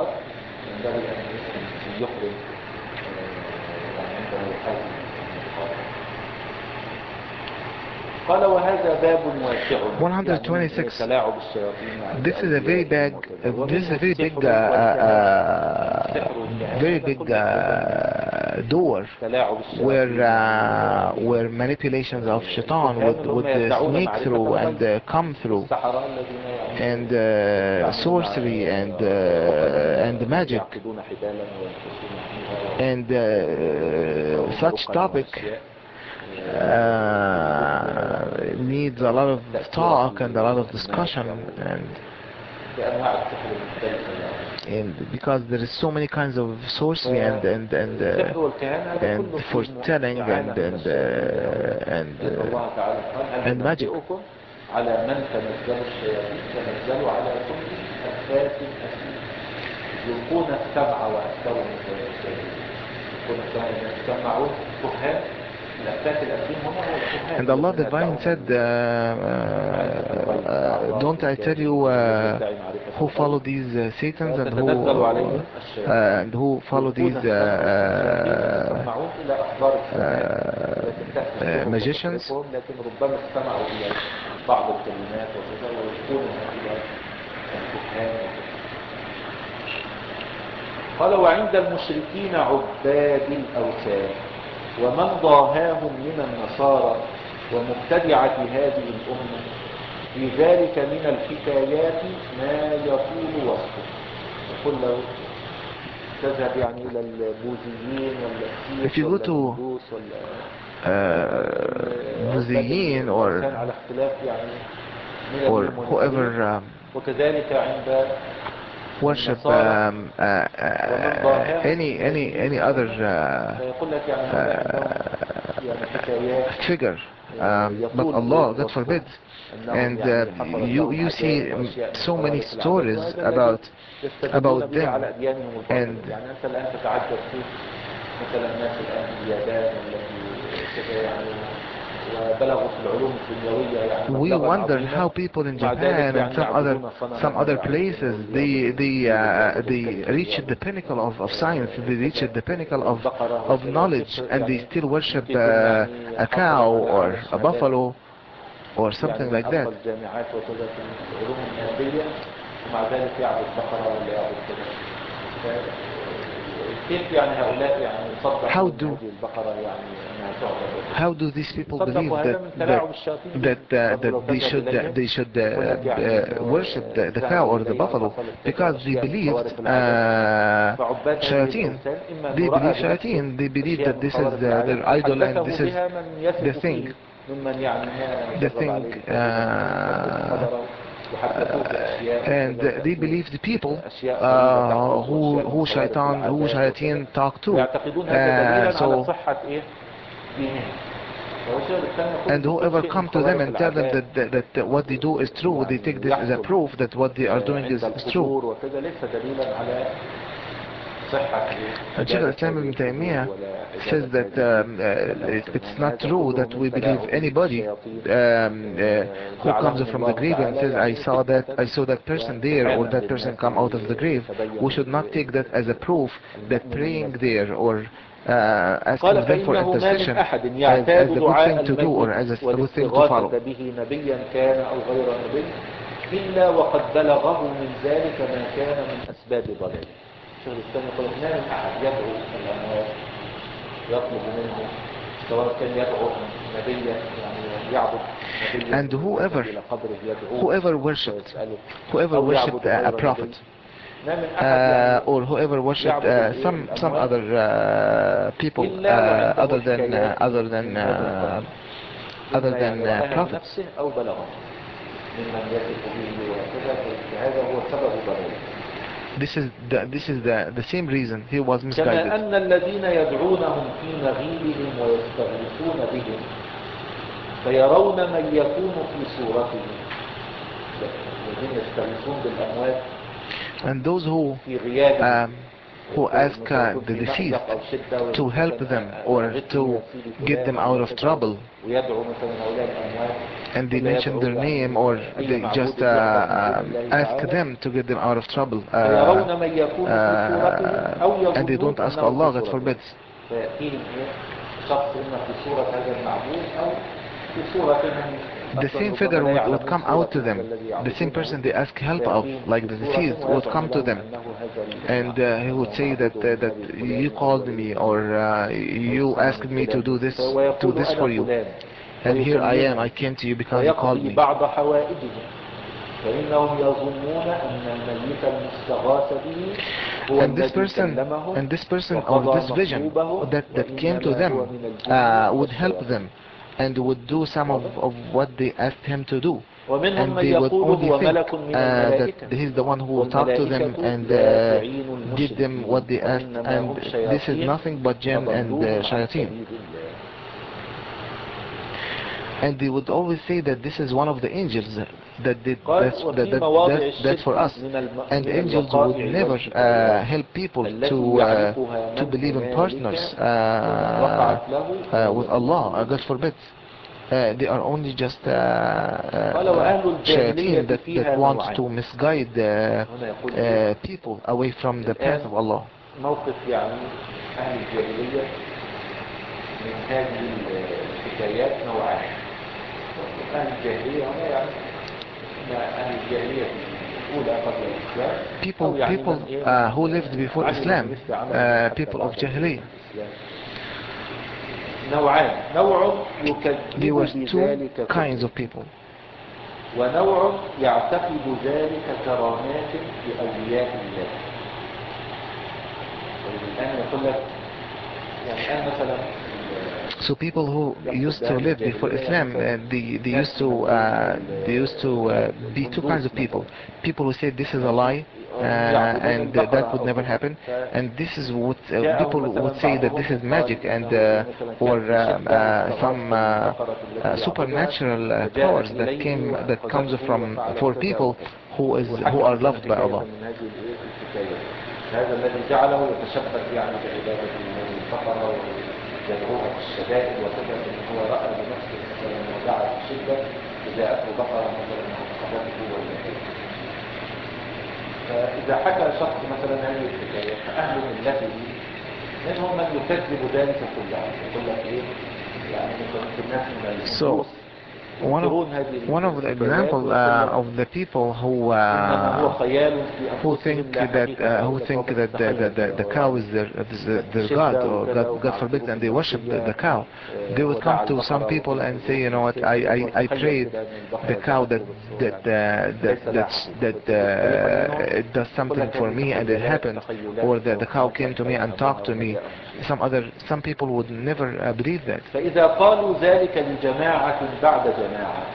يحرم عنده حج. قال وهذا باب واسع one twenty-six. تلاعب الشياطين مع This is a very big, uh, this is a very big, uh, uh, very big uh, door where uh, where manipulations of shaitan would would uh, sneak through and uh, come through, and uh, sorcery and uh, and magic, and uh, such topic uh, needs a lot of talk and a lot of discussion, and and because there is so many kinds of sorcery and and and uh, and foretelling and and uh, and uh, and magic. على من تنزل الشياطين تنزلوا على كل أفاك أثيم يلقون السمع وأكثرهم الشياطين يلقون السمع يسمعون كهان الأفاك الأثيم هم هو الكهان. And Allah Divine said, uh, uh, uh, don't I tell you uh, who follow these uh, Satans and who uh, and who follow these uh, uh, uh, magicians? لكن ربما استمعوا إلى بعض الكلمات وكذا ويلقونها إلى الكهان. قال وعند المشركين عباد الأوثان ومن ضاهاهم من النصارى ومبتدعة هذه الأمة في ذلك من الحكايات ما يطول وصفه. يقول له تذهب يعني إلى البوذيين ولا السيخ ولا الهندوس ولا Buziyin or على اختلاف يعني or whoever um, وكذلك عند worship um, uh, uh, any any any other uh, uh, figure, um, but Allah, God forbid. And uh, you you see um, so many stories about about them, and مثلا الناس الآن في اليابان التي يعني وبلغوا في العلوم الدنيوية يعني We مبلغا wonder عظيما how people in ومع ذلك Japan and يعني some other يعبدون صنما some other ويعبدون places they ويعبدون they الإنجيل uh, ويعبدوا they الكلمة reached the ويعبدوا pinnacle of, of science, they reached كذا the pinnacle of والبقرة of وكذا knowledge, كيف and they يعني still worship ممكن يكون uh, يعني a حصل cow على or أعلى a الشهادات buffalo or يعني something من like that. أفضل الجامعات وكذا في العلوم المادية ومع ذلك يعبد بقرة ولا يعبد كذا. كيف يعني هؤلاء يعني How صدقوا do هذه البقرة يعني أنها تعبد؟ how do these people believe صدقوا هذا that من that تلاعب الشياطين بهم. that uh, برضه that لو they تذهب should uh, إليهم they should يقول uh, لك يعني uh, إنه worship the, the cow ذهبوا or the إليها buffalo وحصلت كذا because they أشياء من believed خوارق العادات. uh, فعباد هذه shayateen. الأوثان إما They أنه رأى believe بنفسه shayateen. They believe أشياء that من this is خوارق uh, العادات their أو idol and حدثه this is بها من the يثق thing. فيه ممن يعني ما The جرب thing. عليه تجربة Uh, قدره وحدثوه بأشياء and وكذا they تأتي believe the people أشياء غريبة uh, تحدث who وأشياء من who خوارق shaitan who العادات وكذا shayateen talk to. ويعتقدون هذا Uh, دليلا على so صحة إيه دينهم. and whoever come to them and tell them that, that that what they do is true, they take this as a proof that what they are doing is, is true. وكذا ليس دليلا على صحة And Shaykh al-Islam ibn Taymiyyah says that um, uh, it, it's not true that we believe anybody um, uh, who comes from the grave and says I saw that I saw that person there or that person come out of the grave. We should not take that as a proof that praying there or uh, asking them for intercession as, as the good thing to do or as a good thing to follow. به نبيا كان أو غير نبي إلا وقد بلغه من ذلك ما كان من أسباب ضلاله. شيخ الإسلام يقول ما من أحد يدعو الأموات يطلب منه سواء كان يدعو نبيا يعني يعبد نبيا and whoever إلى قبره يدعوه whoever worshipped whoever worshipped a, a prophet uh, or whoever worshipped uh, some some other uh, people uh, other than uh, other than uh, other than uh, prophets. This is the this is the the same reason he was misguided. كما أن الذين يدعونهم في مغيبهم ويستغيثون بهم فيرون من يكون في صورتهم الذين يستغيثون بالأموات and those who um, who ask uh, the deceased to help them or to get them out of trouble, and they mention their name or they just uh, uh, ask them to get them out of trouble, uh, uh, and they don't ask Allah, God forbids. The same figure would, would come out to them, the same person they ask help of, like the deceased, would come to them, and uh, he would say that uh, that you called me or uh, you asked me to do this, do this for you, and here I am, I came to you because you called me. And this person, and this person or this vision that, that came to them uh, would help them and would do some of, of what they asked him to do. And they would only think uh, that he's the one who will talk to them and uh, give them what they asked, and this is nothing but jinn and uh, shayateen. And they would always say that this is one of the angels that did that's, that, that, that, that's for us, and angels would never uh, help people to uh, to believe in partners uh, uh, with Allah, God forbid. Uh, they are only just uh, uh, shayateen that, that want to misguide uh, uh, people away from the path of Allah. موقف يعني أهل الجاهلية من هذه الحكايات نوعان. أهل الجاهلية هنا يعني أهل الجاهلية الأولى قبل الإسلام. People, people uh, who lived before Islam, uh, people of Jahiliyyah. نوعان. نوع يكذب There were بذلك two kinds of people. ونوع يعتقد ذلك كرامات لأولياء الله. الآن يقول لك يعني الآن مثلا So people who used to live before Islam, uh, they, they used to uh, they used to uh, be two kinds of people. People who said this is a lie uh, and uh, that would never happen, and this is what uh, people would say that this is magic and uh, or um, uh, some uh, uh, supernatural uh, powers that came that comes from for people who is who are loved by Allah. هذا الذي جعله يتشبث يعني بعبادة البقرة يدعوها في الشدائد وكذا، ان هو راى بنفسه مثلا ودعا في شده وجاءته بقره مثلا اخذته وجاءته. فاذا حكى شخص مثلا هذه الحكايه فاهل ملته منهم من يكذب ذلك كله، يقول لك ايه يعني مثل الناس من الهندوس. One of, one of the examples uh, of the people who uh, who think that uh, who think that the, the, the, the cow is their, their, their god, or God, God forbid, and they worship the, the cow. They would come to some people and say, you know what, I I, I prayed the cow that that uh, that that that uh, it does something for me and it happened, or that the cow came to me and talked to me. Some other some people would never uh, believe that. فإذا قالوا ذلك لجماعة بعد جماعة،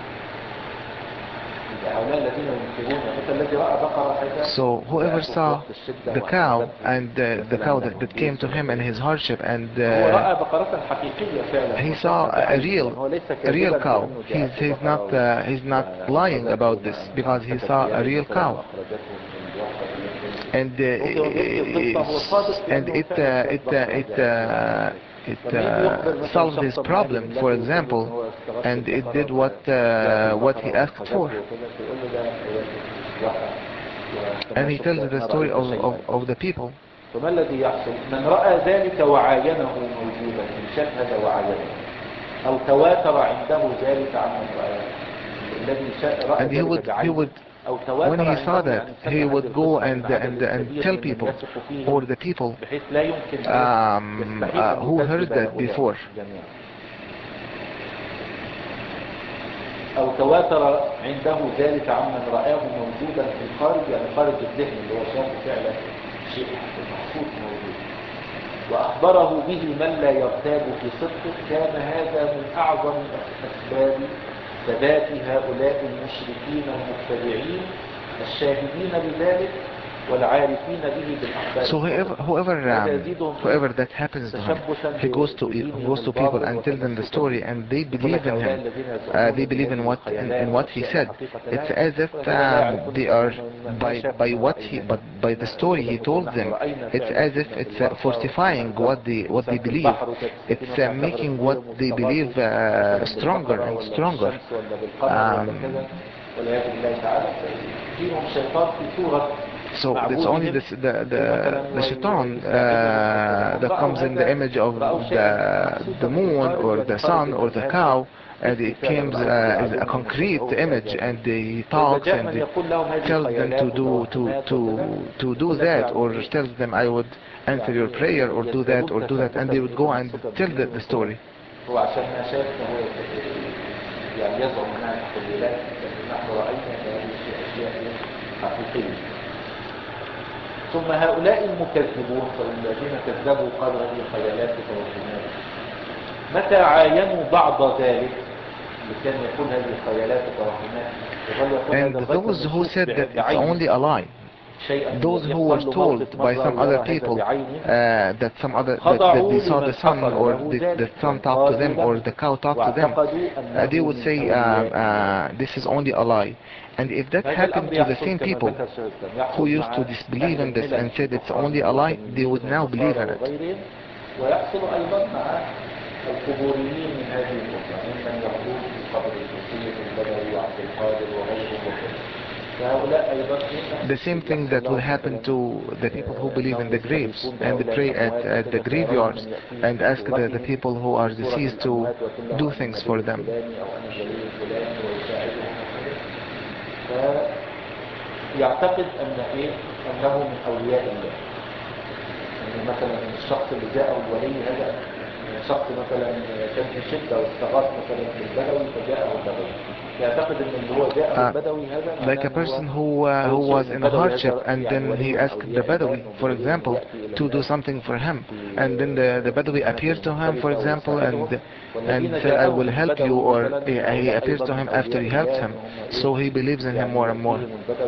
so whoever saw the cow and uh, the cow that, that came to him in his hardship, and uh, he saw a real a real cow. He's, he's not uh, he's not lying about this, because he saw a real cow, and uh, and it uh, it uh, it uh, it uh, solved his problem, for example, and it did what uh, what he asked for. And he tells the story of, of, of the people. فما الذي يحصل؟ من رأى ذلك وعاينه موجودا، من شاف هذا وعاينه أو تواتر عنده ذلك عن من رآه، الذي رأى and he would, he would, when he saw that, he would go and and and tell people, or the people um, uh, who heard that before. أو تواتر عنده ذلك عمن رآه موجودا في الخارج، يعني خارج الذهن اللي هو شافه فعلا شيء محسوس موجود، وأخبره به من لا يرتاب في صدقه، كان هذا من أعظم أسباب ثبات هؤلاء المشركين المبتدعين الشاهدين بذلك والعارفين به بالأخبار. So whoever whoever, um, whoever that happens to him, he goes to he goes to people and tells them the story, and they believe in him. Uh, they believe in what in, in what he said. It's as if um, they are by by what he but by the story he told them. It's as if it's uh, fortifying what they what they believe. It's uh, making what they believe uh, stronger and stronger. Um, So it's only the the the, the shaitan uh, that comes in the image of the the moon or the sun or the cow, and it comes uh, as a concrete image, and he talks and he tells them to do to to to do that, or tells them I would answer your prayer or do that or do that, and they would go and tell the, the story. يعني يزعم انها تخيلات، لكن نحن راينا هذه الاشياء حقيقيه. ثم هؤلاء المكذبون الذين كذبوا قالوا هذه خيالات وتوهمات، متى عاينوا بعض ذلك اللي كان يقول هذه خيالات وتوهمات، and those who said that it's only a lie, those who were told by some other people uh, that some other that, that they saw the sun or the, the sun talked to them or the cow talked to them, uh, they would say um, uh, this is only a lie. And if that happened to the same people who used to disbelieve in this and said it's only a lie, they would now believe in it. القبوريين من هذه الأمة ممن يقول في قبر الكثير البدوي وعبد القادر وغيرهم وغيرهم. The same thing that will happen to the people who believe in the graves and pray at, at the graveyards and ask the, the people who are deceased to do things for them. يعتقد أن إيه أنه من أولياء الله، أن مثلا الشخص اللي جاءه الولي هذا شخص مثلا كان في شدة واستغاث مثلا بالبدوي فجاءه البدوي، يعتقد ان اللي هو جاءه البدوي هذا like a person who uh, who was in a hardship and then he asked the Badawi, for example, to do something for him, and then the the Badawi appears to him, for example, and and said I will help you, or he, he appears to him after he helps him, so he believes in him more and more.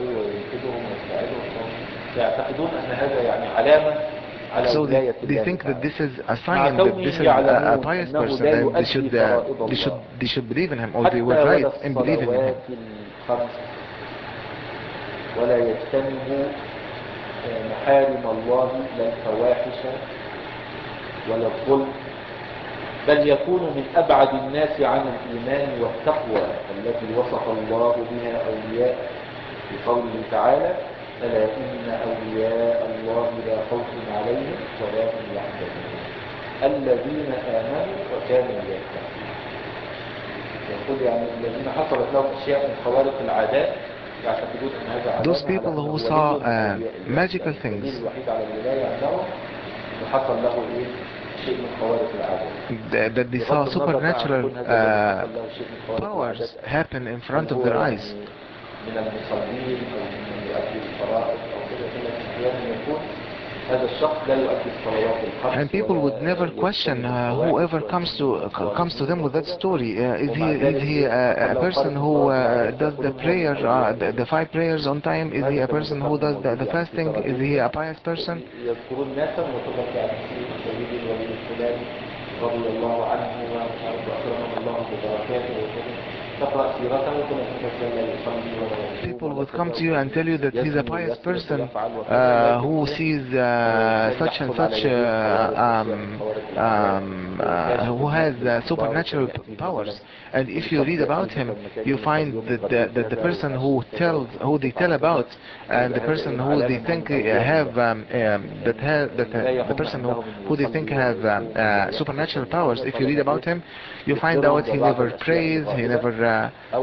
يعتقدون ان هذا يعني علامة. So they, they think that this is a sign that this is a, a pious person and they should, uh, they should they should believe in him, or they were right in believing in him. ولا يجتنبوا محارم الله لا الفواحش ولا الظلم بل يكون من أبعد الناس عن الإيمان والتقوى التي وصف الله بها أولياء بقوله تعالى ألا إن أولياء الله لا خوف عليهم ولا هم يحزنون الذين آمنوا وكانوا يتقون. يقول يعني الذين حصلت لهم أشياء من خوارق العادات يعتقدون أن هذا عادات. Those people who saw uh, magical things, الوحيد على الولاية عندهم حصل له إيه شيء من خوارق العادات. that they saw supernatural uh, powers happen in front of their eyes. من المصلين أو من يؤدي الفرائض أو كده كده يكون هذا الشخص لا يؤدي الصلوات الخمس. And people would never question uh, whoever comes to uh, comes to them with that story. Uh, is he is he uh, a person who uh, does the prayer, uh, the, the five prayers on time? Is he a person who does the, the fasting? Is he a pious person? يذكرون ناسا وتبقى عن سيد الولي الفلاني رضي الله عنه وأكرمه الله بدرجاته وكذا. People would come to you and tell you that he's a pious person uh, who sees uh, such and such uh, um, um, uh, who has uh, supernatural powers, and if you read about him you find that the, that the person who tells who they tell about and the person who they think have um, um, that have that uh, the person who, who they think have um, uh, supernatural powers, if you read about him you find out he never prays, he never uh, uh,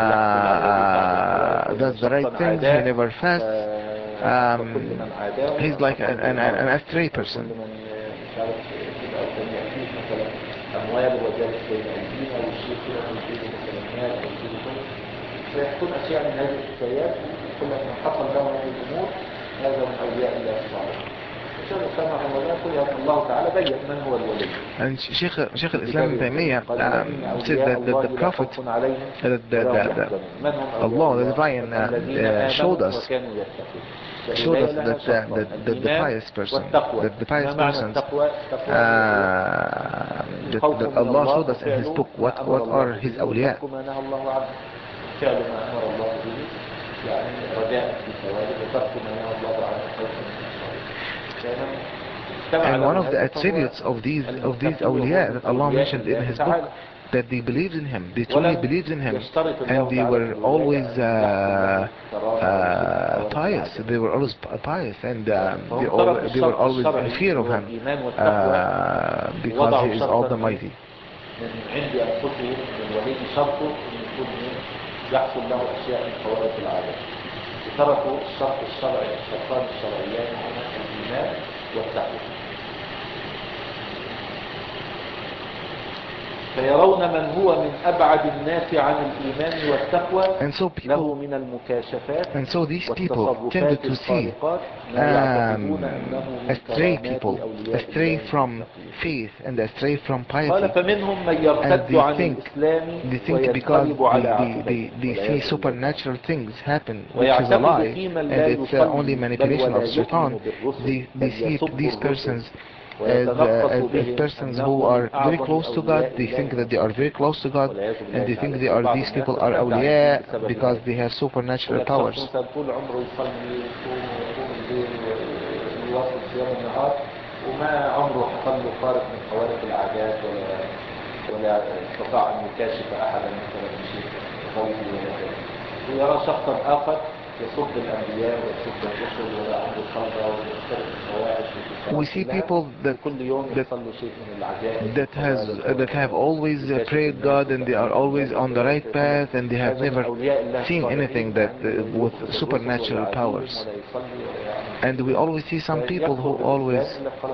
uh, does the right things, he never fasts. Um, he's like an, an, an astray person. فيكون أشياء من هذه الحكايات كل من حصل له هذه الأمور هذا من أولياء الله الصالحين. And Sheikh, Sheikh al-Islam Ibn Taymiyyah um, said that, that the Prophet, that the, the, the, Allah, the Divine, uh, uh, showed us, showed us that, uh, that, that the pious person, that the pious persons, uh, that, that Allah showed us in His book what, what are His awliya. يعني رجاء في ثوابه وترك ما نهى الله عنه خوفا من And one of the attributes of these of these awliya that Allah mentioned in His book, that they believed in Him, they truly believed in Him, and they were always uh, uh, pious. They were always pious, and um, they, all, they were always in fear of Him uh, because He is All the Mighty. يحصل له أشياء من خوارق العادات. تركوا الشرط الشرعي الشرطان الشرعيان هما الإيمان والتقوى. فيرون من هو من أبعد الناس عن الإيمان والتقوى له من المكاشفات والتصرفات الخارقات ما يعتقدون أنه من astray people, astray from faith and astray from piety. فمنهم من يرتد عن الإسلام وينقلب على عقبيه. They see supernatural things happen, which is a lie, and it's uh, only manipulation of shaitan. They, they see these persons as, uh, as, as persons who are very close to God. They think that they are very close to God, and they think they are these people are awliya because they have supernatural powers. وما عمره حصل له خارق من خوارق العادات ولا ولا استطاع ان يكاشف احدا مثلا بشيء غيبي ولا كذا. ويرى شخصا اخر يصد الانبياء ويصد الرسل ولا عنده خلطه ويخترق الفواحش. We see people that that, that has that have always uh, prayed God, and they are always on the right path, and they have never seen anything that uh, with supernatural powers. And we always see some people who always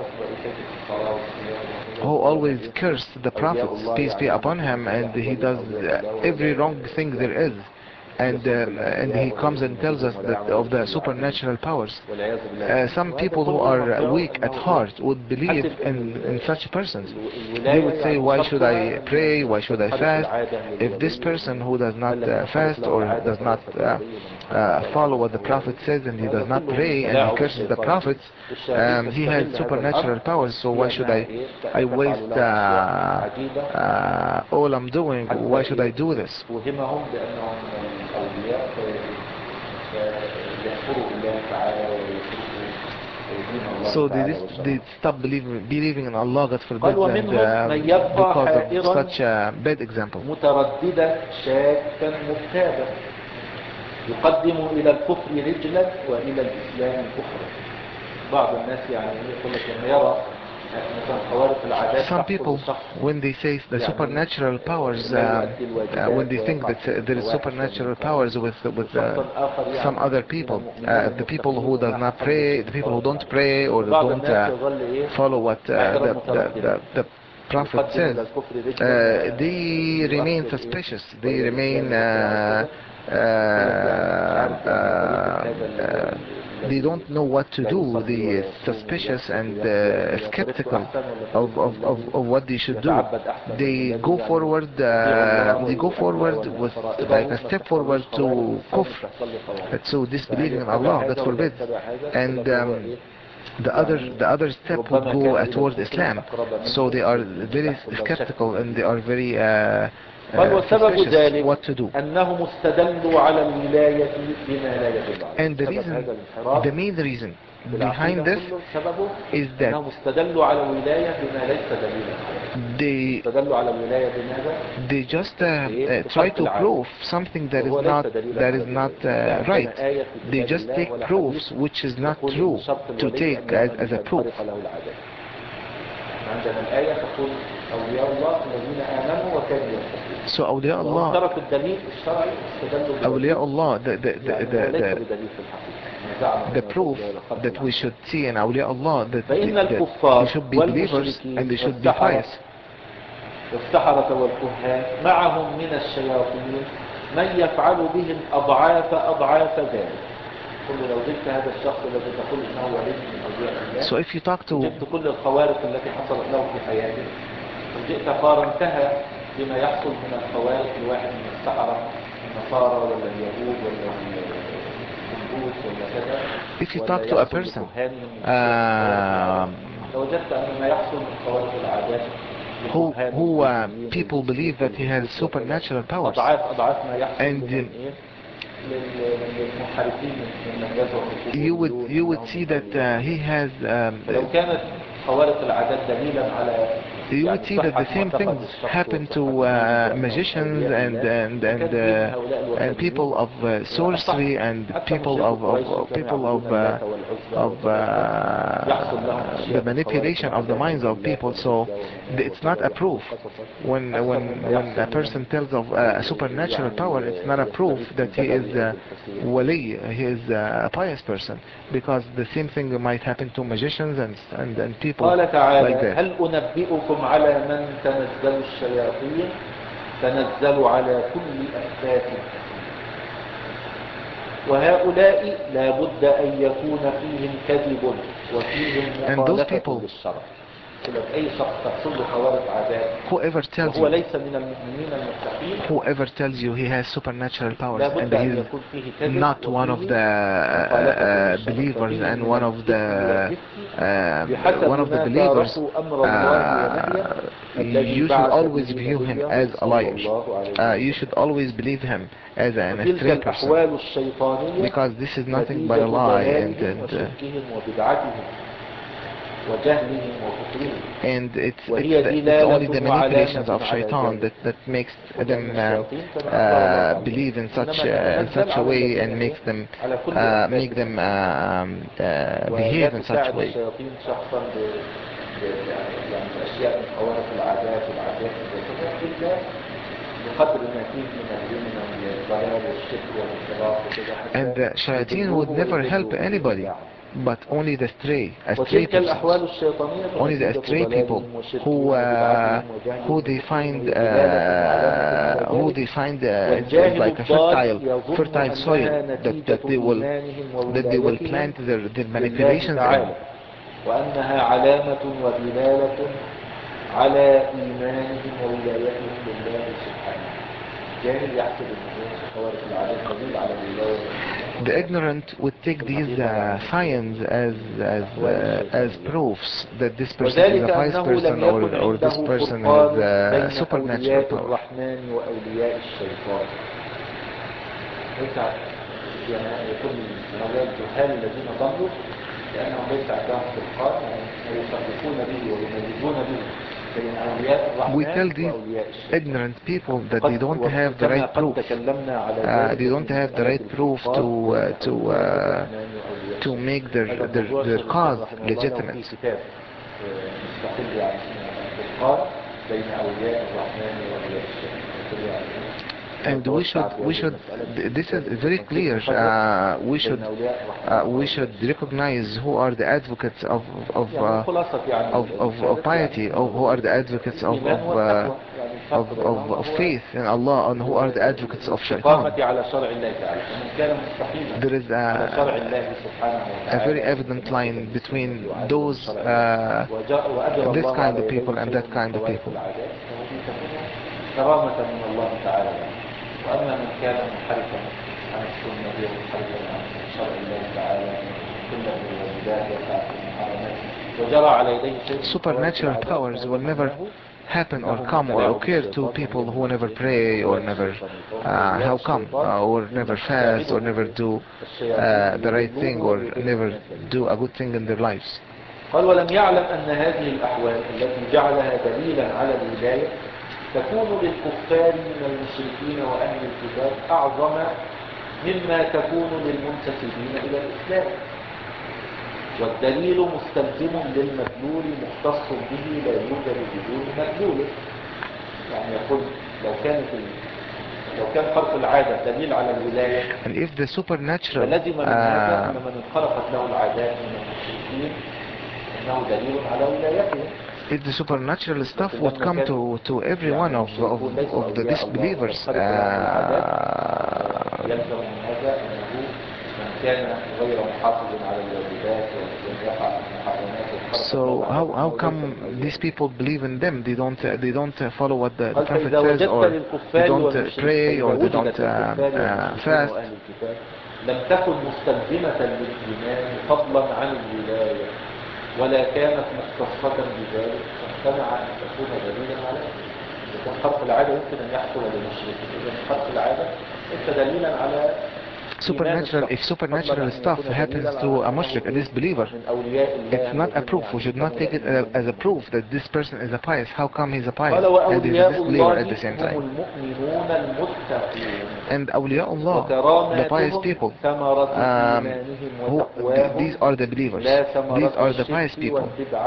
who always curse the prophets, peace be upon him, and he does uh, every wrong thing there is. And, um, and he comes and tells us that of the supernatural powers. Uh, some people who are weak at heart would believe in, in such persons. They would say, why should I pray, why should I fast? If this person who does not uh, fast or does not uh, uh, follow what the Prophet says, and he does not pray and he curses the prophets, um, he has supernatural powers, so why should I, I waste uh, uh, all I'm doing? Why should I do this? الأولياء فيكفروا بالله تعالى ويتركوا So they, just, they stop believing, believing in Allah, God forbid, قال and ومنهم من uh, يبقى because of حائرا such a bad example. مترددا شاكا مبتابا يقدم إلى الكفر رجلا وإلى الإسلام كفرا. بعض الناس يعني يقول لك لما يرى مثلا خوارق العادات Some people, when they say the supernatural powers, uh, uh, when they think that uh, there is supernatural powers with with uh, some other people, uh, the people who does not pray, the people who don't pray or don't uh, follow what uh, the, the, the, the Prophet says, uh, they remain suspicious, they remain uh, uh, uh, uh, they don't know what to do, they suspicious and uh, skeptical of, of, of, of what they should do. They go forward, uh, they go forward with like a step forward to kufr, so disbelieving in Allah, God forbid, and um, the other the other step would go uh, towards Islam. So they are very skeptical and they are very uh, uh, suspicious what to do. And the reason, the main reason behind this is that they they just uh, uh, try to prove something that is not that is not uh, right. They just take proofs which is not true to take as, as a proof. So awliya Allah, awliya Allah, the the the, the, the, the proof that we should see in awliya Allah, that, that they should be believers and they should be pious. والسحرة والكهان معهم من الشياطين من يفعل بهم أضعاف أضعاف ذلك. كل لو جبت هذا الشخص الذي تقول إنه ولي من أولياء الله. So if you talk to جبت كل الخوارق التي حصلت له في حياته وجئت قارنتها بما يحصل من الخوارق لواحد من السحرة النصارى ولا اليهود ولا الهندوس ولا كذا. If you talk to a person, uh, لوجدت أن ما يحصل من خوارق العادات who, who uh, people believe that he has supernatural powers, and uh, you would you would see that uh, he has um, you would see that the same things happen to uh, magicians and and and uh, and people of uh, sorcery and people of, of, of people of uh, of uh, the manipulation of the minds of people. So it's not a proof. When when when a person tells of uh, a supernatural power, it's not a proof that he is uh, wali, he is uh, a pious person, because the same thing might happen to magicians and and, and people like that. على من تنزل الشياطين تنزل على كل أفاك وهؤلاء لا بد أن يكون فيهم كذب وفيهم مخالفة للشرع. Whoever tells you, whoever tells you he has supernatural powers and he is not one of the uh, uh, believers and one of the uh, one of the believers, uh, you should always view him as a liar. Uh, you should always believe him as an astray person, because this is nothing but a lie and. and uh, and it's, it's, it's only the manipulations of shaitan that, that makes them uh, uh, believe in such uh, in such a way and makes them uh, make them uh, um, uh, behave in such a way. And the shayateen would never help anybody, but only the stray, astray persons, only the astray people who uh, who they find uh, who they find uh, it's like a fertile fertile soil that, that they will that they will plant their, their manipulations in. وأنها علامة ودلالة على إيمانهم وولايتهم لله سبحانه. The ignorant would take these uh, signs as as uh, as proofs that this person is a pious person or, or this person has uh, supernatural power. لأنهم ليس عندهم فرقان يفرقون به ويميزون به بين أولياء We tell الرحمن these وأولياء الشيطان. ignorant people that they وقد don't have the وكما right قد proof. تكلمنا على Uh, ذلك they don't في have the مسألة right proof الفرقان to uh, بين to أولياء uh, الرحمن وأولياء to الشيطان. make their هذا their, الموضوع their الشيخ cause رحمه الله له legitimate. في كتاب مستقل يعني الفرقان بين أولياء الرحمن وأولياء الشيطان. And we should we should this is very clear. Uh, we should uh, we should recognize who are the advocates of of uh, of, of of piety, or who are the advocates of of, uh, of of of faith in Allah, and who are the advocates of shaitan. There is a, a very evident line between those uh, this kind of people and that kind of people. وأما من كان منحرفا عن السنة ومنحرفا عن شرع الله تعالى كل الواجبات وقع في المحرمات وجرى على يديه شيء supernatural powers will never happen or come or occur to people who never pray or never uh, how come uh, or never fast or never do uh, the right thing or never do a good thing in their lives. قال ولم يعلم أن هذه الأحوال التي جعلها دليلا على الهداية تكون للكفار من المشركين وأهل الكتاب أعظم مما تكون للمنتسبين إلى الإسلام، والدليل مستلزم للمدلول مختص به لا يوجد بدون مدلول. يعني يقول لو كانت لو كان خلق العادة دليل على الولاية and if the supernatural فلزم من هذا أن من انخرقت له العادات من المشركين أنه دليل على ولايته. if the supernatural stuff would come to to every one of of, of the disbelievers, uh, so how how come these people believe in them? They don't uh, they don't uh, follow what the, the prophet says, or they don't uh, pray, or they don't uh, uh, fast. لم تكن مستلزمة للإيمان فضلا عن الولاية ولا كانت مختصة بذلك فامتنع أن تكون دليلا عليه. إذا كان خرق العادة يمكن أن يحصل للمشرك، إذا خرق العادة ليس دليلا على supernatural. If supernatural stuff happens to a mushrik, a disbeliever, it's not a proof. We should not take it uh, as a proof that this person is a pious. How come he's a pious and he's a disbeliever at the same time? And awliyaullah, the pious people, um, who, th these are the believers. These are the pious people.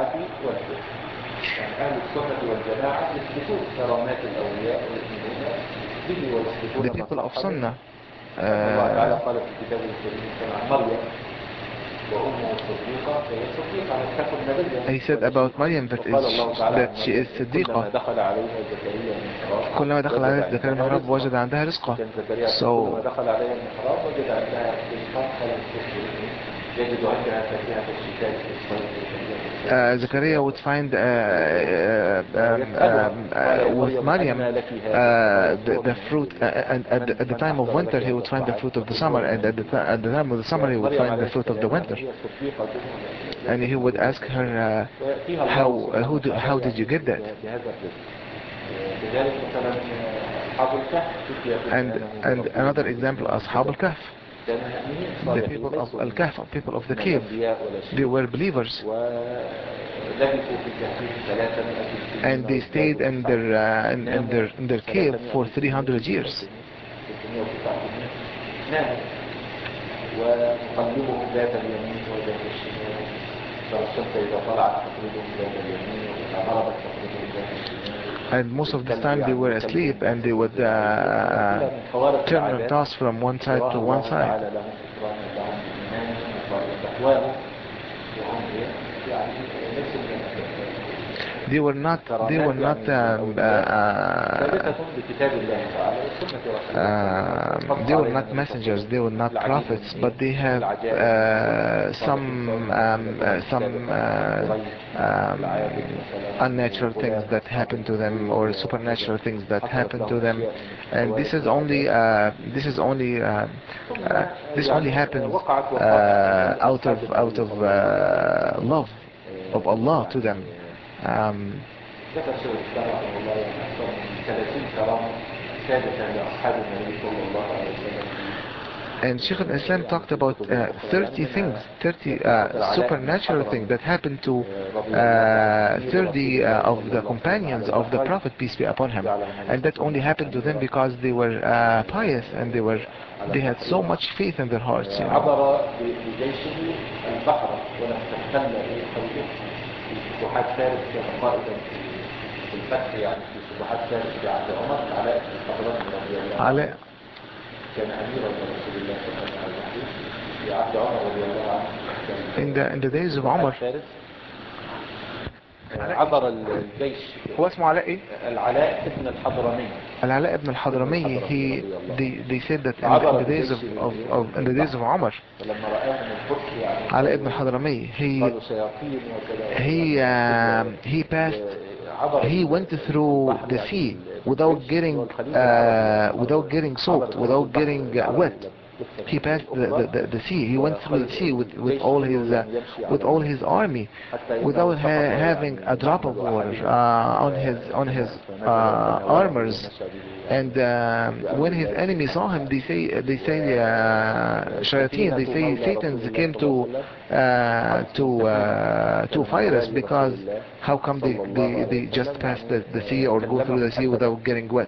The people of Sunnah. Uh, he said about Maryam that, is, that she is صديقة. كلما دخل عليها زكريا المحراب وجد عندها رزقا. So Uh, Zakaria would find uh, uh, um, um, uh, with Maryam uh, the, the fruit, uh, and at the, at the time of winter he would find the fruit of the summer, and at the, at the time of the summer he would find the fruit of the winter. And he would ask her, uh, how, uh, who do, how did you get that? And, and another example, Ashab al-Kahf. The people of Al-Kahf, people of the cave, they were believers, and they stayed in their uh, in, in their in their cave for three hundred years. And most of the time they were asleep, and they would uh, uh, turn and toss from one side to one side. They were not, they were not, um, uh, uh, uh, they were not messengers, they were not prophets, but they have uh, some, um, uh, some uh, um, unnatural things that happen to them, or supernatural things that happen to them, and this is only, uh, this is only, uh, uh, this only happens uh, out of, out of uh, love of Allah to them. Um, and Sheikh al-Islam talked about uh, thirty things, thirty uh, supernatural things that happened to uh, thirty uh, of the companions of the Prophet, peace be upon him, and that only happened to them because they were uh, pious and they were they had so much faith in their hearts, you know. عبر بجيشه البحر ولم تختل قوته في فتوحات فارس، كان قائدا في الفتح يعني في فتوحات فارس في عهد عمر. علاء بن الحضرمي رضي الله عنه علاء كان اميرا لرسول الله صلى الله عليه وسلم في عهد عمر رضي الله عنه. in the in the days of Umar. عبر الجيش. هو اسمه علاء ايه؟ العلاء ابن الحضرمي. العلاء ابن الحضرمي. he they, they said that in the, in the days of, of, of in the days of Umar, فلما رآهم الفرس يعني علاء ابن الحضرمي, he قالوا شياطين وكذا. he um, he passed he went through the sea without getting uh, without getting soaked, without getting uh, wet. He passed the, the, the, the sea. He went through the sea with, with all his uh, with all his army, without ha having a drop of water uh, on his on his uh, armors. And uh, when his enemies saw him, they say they say uh, shayateen, they say Satans came to uh, to uh, to fight us, because how come they they, they just pass the, the sea or go through the sea without getting wet?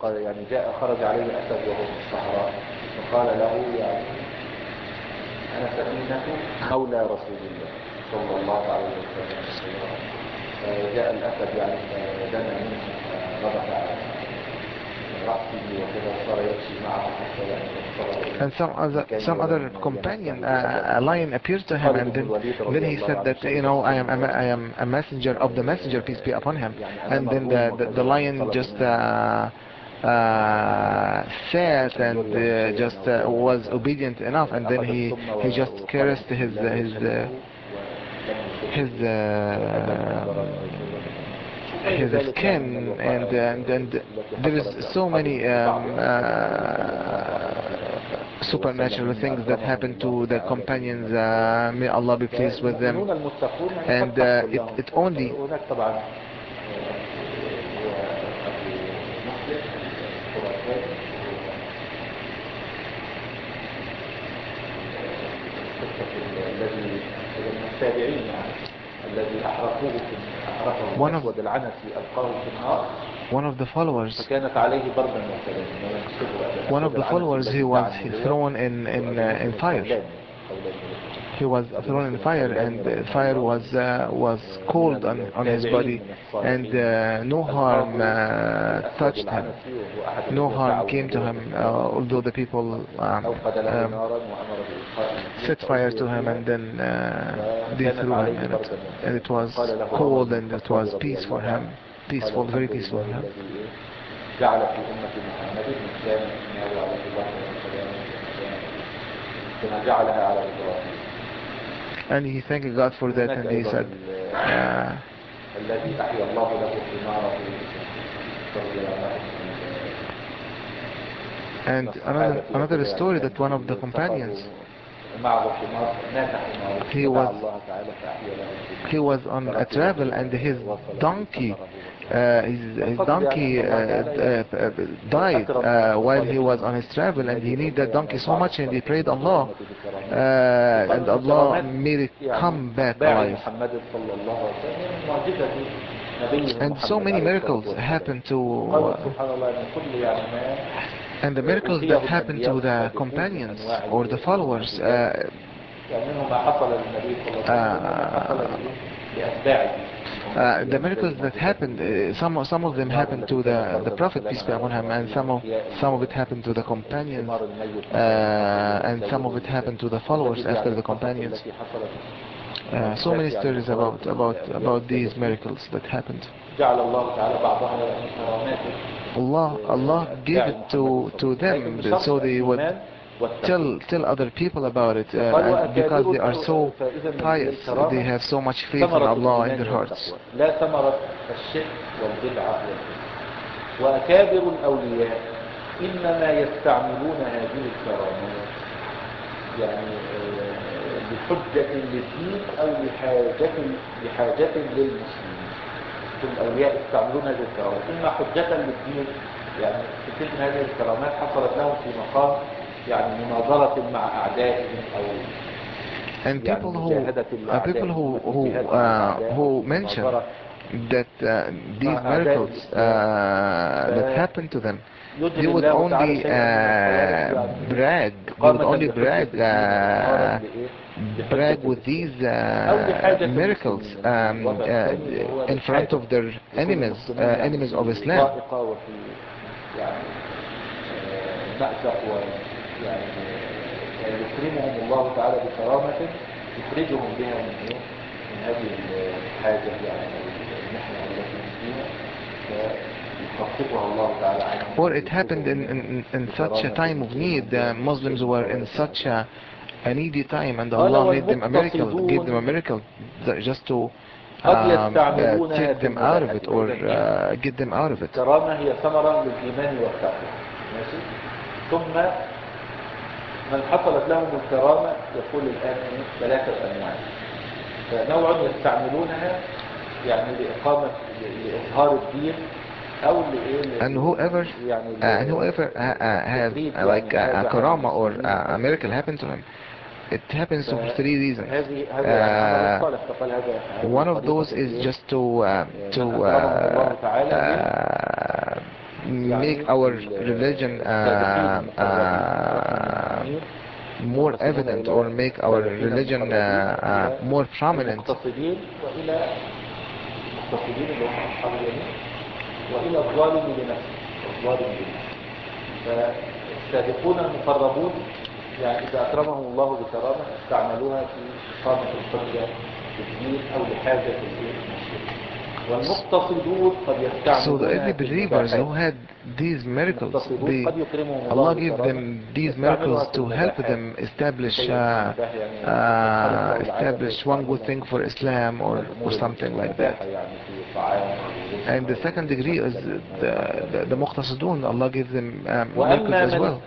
قال له يعني أنا سفينة مولى رسول الله صلى الله عليه وسلم. جاء الأسد يعني فدنا منه ربط على رأسه وكذا صار يمشي معه حتى يعني. And some other some other companion, uh, a lion appeared to him, and then, then he said that, you know, I am a, I am a messenger of the messenger, peace be upon him. And then the the, the lion just uh, uh, sat and uh, just uh, was obedient enough, and then he he just caressed his his uh, his uh, his skin, and and and there is so many um, uh, supernatural things that happen to the companions. Uh, may Allah be pleased with them. And uh, it it only الذي أحرقوه في أحرقه الأسود العنسي ألقاه في النار. One of the followers, فكانت عليه بردا وسلاما. one of the followers, he was thrown in in uh, in fire. He was thrown in fire, and the fire was uh, was cold on on his body, and uh, no harm uh, touched him. No harm came to him, uh, although the people um, um, set fire to him, and then uh, they threw him in it. And it was cold, and it was peace for him, peaceful, very peaceful for him. جعل في أمة محمد كان إنه عليه بركة وسلام كما جعلها على إبراهيم. And he thanked God for that, and he said, uh, الذي أحيا الله له ثماره. And another another story that one of the companions, he was he was on a travel, and his donkey uh, his, his donkey uh, uh, died uh, while he was on his travel, and he needed that donkey so much, and he prayed Allah, uh, and Allah made it come back alive. And so many miracles happen to and the miracles that happen to the companions or the followers, uh, uh, uh, the miracles that happened, uh, some some of them happened to the the Prophet, peace be upon him, and some of some of it happened to the companions, uh, and some of it happened to the followers after the companions. Uh, so many stories about about about these miracles that happened. Allah Allah gave it to to them, so they would tell tell other people about it, uh, and because they are so pious, they have so much faith in Allah in their hearts. لا ثمرة الشرك والبدعة وأكابر الأولياء إنما يستعملون هذه الكرامات يعني لحجة للدين أو لحاجة لحاجة للمسلمين. الأولياء يستعملون هذه الكرامات إما حجة للدين، يعني كثير من هذه الكرامات حصلت لهم في مقام يعني مناظرة مع أعدائهم أو and people who uh, people who who uh, who mention that uh, these miracles uh, that happened to them, they would only uh, brag, they would only brag uh, brag with these uh, miracles um, uh, in front of their enemies, uh, enemies of Islam. يكرمهم الله تعالى بكرامته يخرجهم بها من ايه من هذه الحاجه يعني المحنه التي فيها فيخففها الله تعالى عنهم. Or it happened in, in, in such a time of need. The Muslims were in such a, a needy time, and Allah made them a miracle, gave them a miracle just to um, uh, take them out of it or uh, get them out of it. الكرامه هي ثمره للايمان والتقوى. ماشي. ثم من حصلت لهم الكرامة يقول الآن ثلاثة أنواع. فنوع يستعملونها يعني لإقامة لإظهار الدين أو لإيه and whoever يعني uh, and whoever uh, uh, have uh, like a, a karama or uh, a miracle happen to him, it happens for three reasons. Uh, one of those is just to uh, to uh, uh, make our religion uh, uh, more evident or make our religion uh, uh, more prominent. وإلى الظالم لنفسه الظالم لنفسه. فالسابقون المقربون يعني إذا أكرمهم الله بكرامة استعملوها في إقامة الحجة في الدين أو لحاجة المسلمين. والمقتصدون قد يستعملونها في المباحات. So the early believers who had these miracles, they, Allah gave them these miracles to help them establish uh, uh, establish one good thing for Islam or, or something like that. And the second degree is the the, the muqtasidun. Allah gave them um, miracles as well.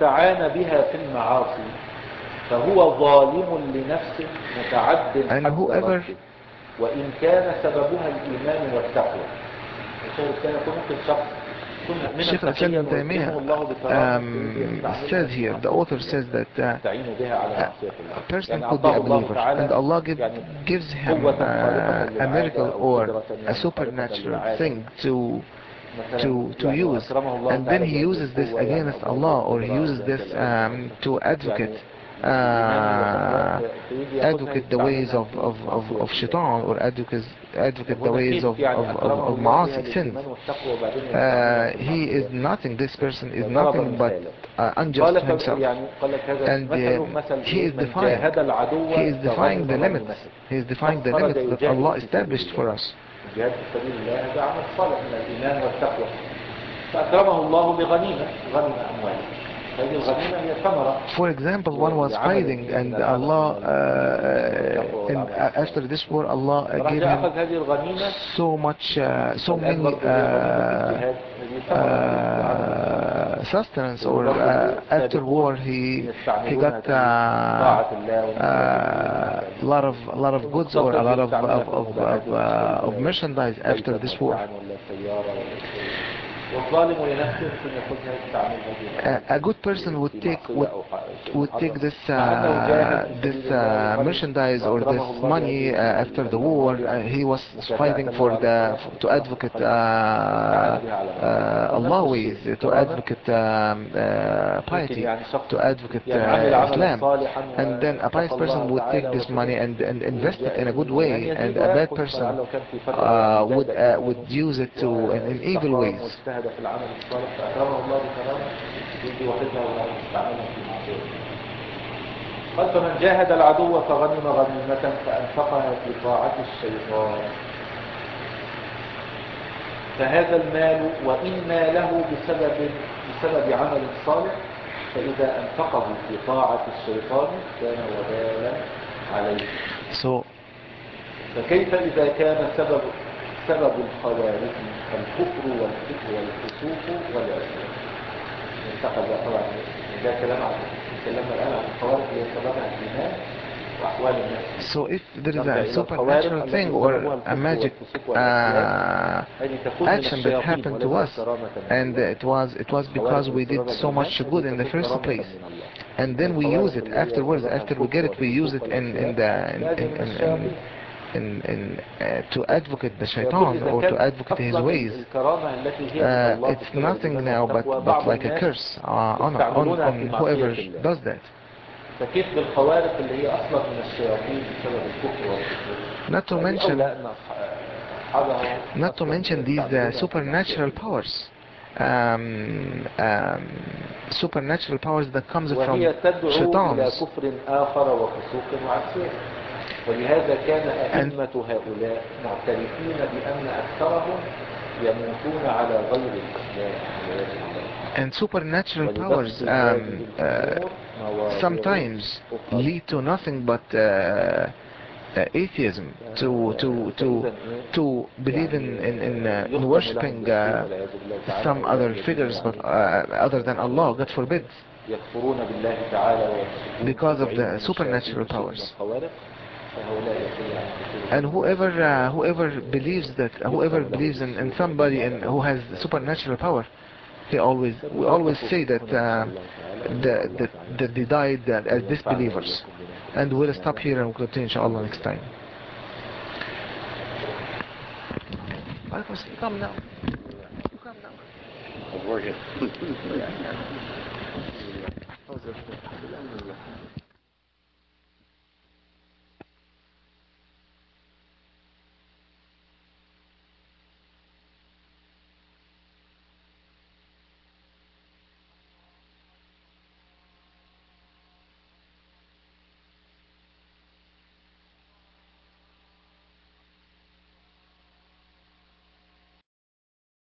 And whoever وإن كان سببها الإيمان والتقوى. كان ممكن شخص Sheikh al-Islam Ibn Taymiyyah says here, the author says that uh, a person could be a believer and Allah give, gives him uh, a miracle or a supernatural thing to to to use, and then he uses this against Allah, or he uses this um, to advocate uh, advocate the ways of, of, of, of shaitan, or advocate, advocate the ways of, of, of, of ma'asi, sins. Uh, he is nothing, this person is nothing but uh, unjust to himself. And uh, he is defying, he is defying the limits, he is defying the limits that Allah established for us. فأكرمه الله بغنيمة غنم أمواله. هذه الغنيمة هي ثمرة. For example, one was fighting and Allah, uh, and after this war, Allah uh, gave him so much, uh, so many uh, uh, sustenance, or uh, after war he he got a uh, uh, lot of a lot of goods or a lot of of of, of, uh, of merchandise after this war. A, a good person would take would, would take this uh, this uh, merchandise or this money uh, after the war. Uh, he was fighting for the to advocate uh, uh, Allah ways, to advocate um, uh, piety, to advocate uh, Islam. And then a pious person would take this money and, and invest it in a good way, and a bad person uh, would uh, would use it to in, in evil ways. فأكرمه الله بكرامة يجي واخدها ويستعملها في معصيته. قال فمن جاهد العدو فغنم غنيمة فأنفقها في طاعة الشيطان فهذا المال وإن ناله بسبب بسبب عمل صالح فإذا أنفقه في طاعة الشيطان كان وبالا عليه. So, فكيف إذا كان سبب سبب الخوارث الكفر والفسق والفسوق والعصيان. انتقل بقى طبعا ده كلام عن كلامنا الآن عن الخوارث اللي سببها الإيمان وأحوال الناس. So if there is a supernatural thing or a magic uh, action that happened to us, and it was it was because we did so much good in the first place, and then we use it afterwards. After we get it, we use it in in the in in in, in, in, in uh, to advocate the shaitan or to advocate his ways. Uh, it's nothing now but but like a curse uh, on, on on whoever does that. فكيف بالخوارق اللي هي اصلا من الشياطين بسبب الكفر والكفر. Not to mention, not to mention these uh, supernatural powers, um, um, supernatural powers that comes from وهي تدعو إلى shaitans. كفر آخر وفسوق وعصيان. ولهذا كان أئمة هؤلاء معترفين بأن أكثرهم يموتون على غير الإسلام. And supernatural powers um, uh, sometimes lead to nothing but uh, uh, atheism, to to to to believe in in, in, uh, in worshiping uh, some other figures but uh, other than Allah, God forbid, because of the supernatural powers. And whoever uh, whoever believes that whoever believes in, in somebody and who has supernatural power, he always we always say that uh, the, that that they died uh, as disbelievers. And we'll stop here and we'll continue inshallah next time. Come now. You come now.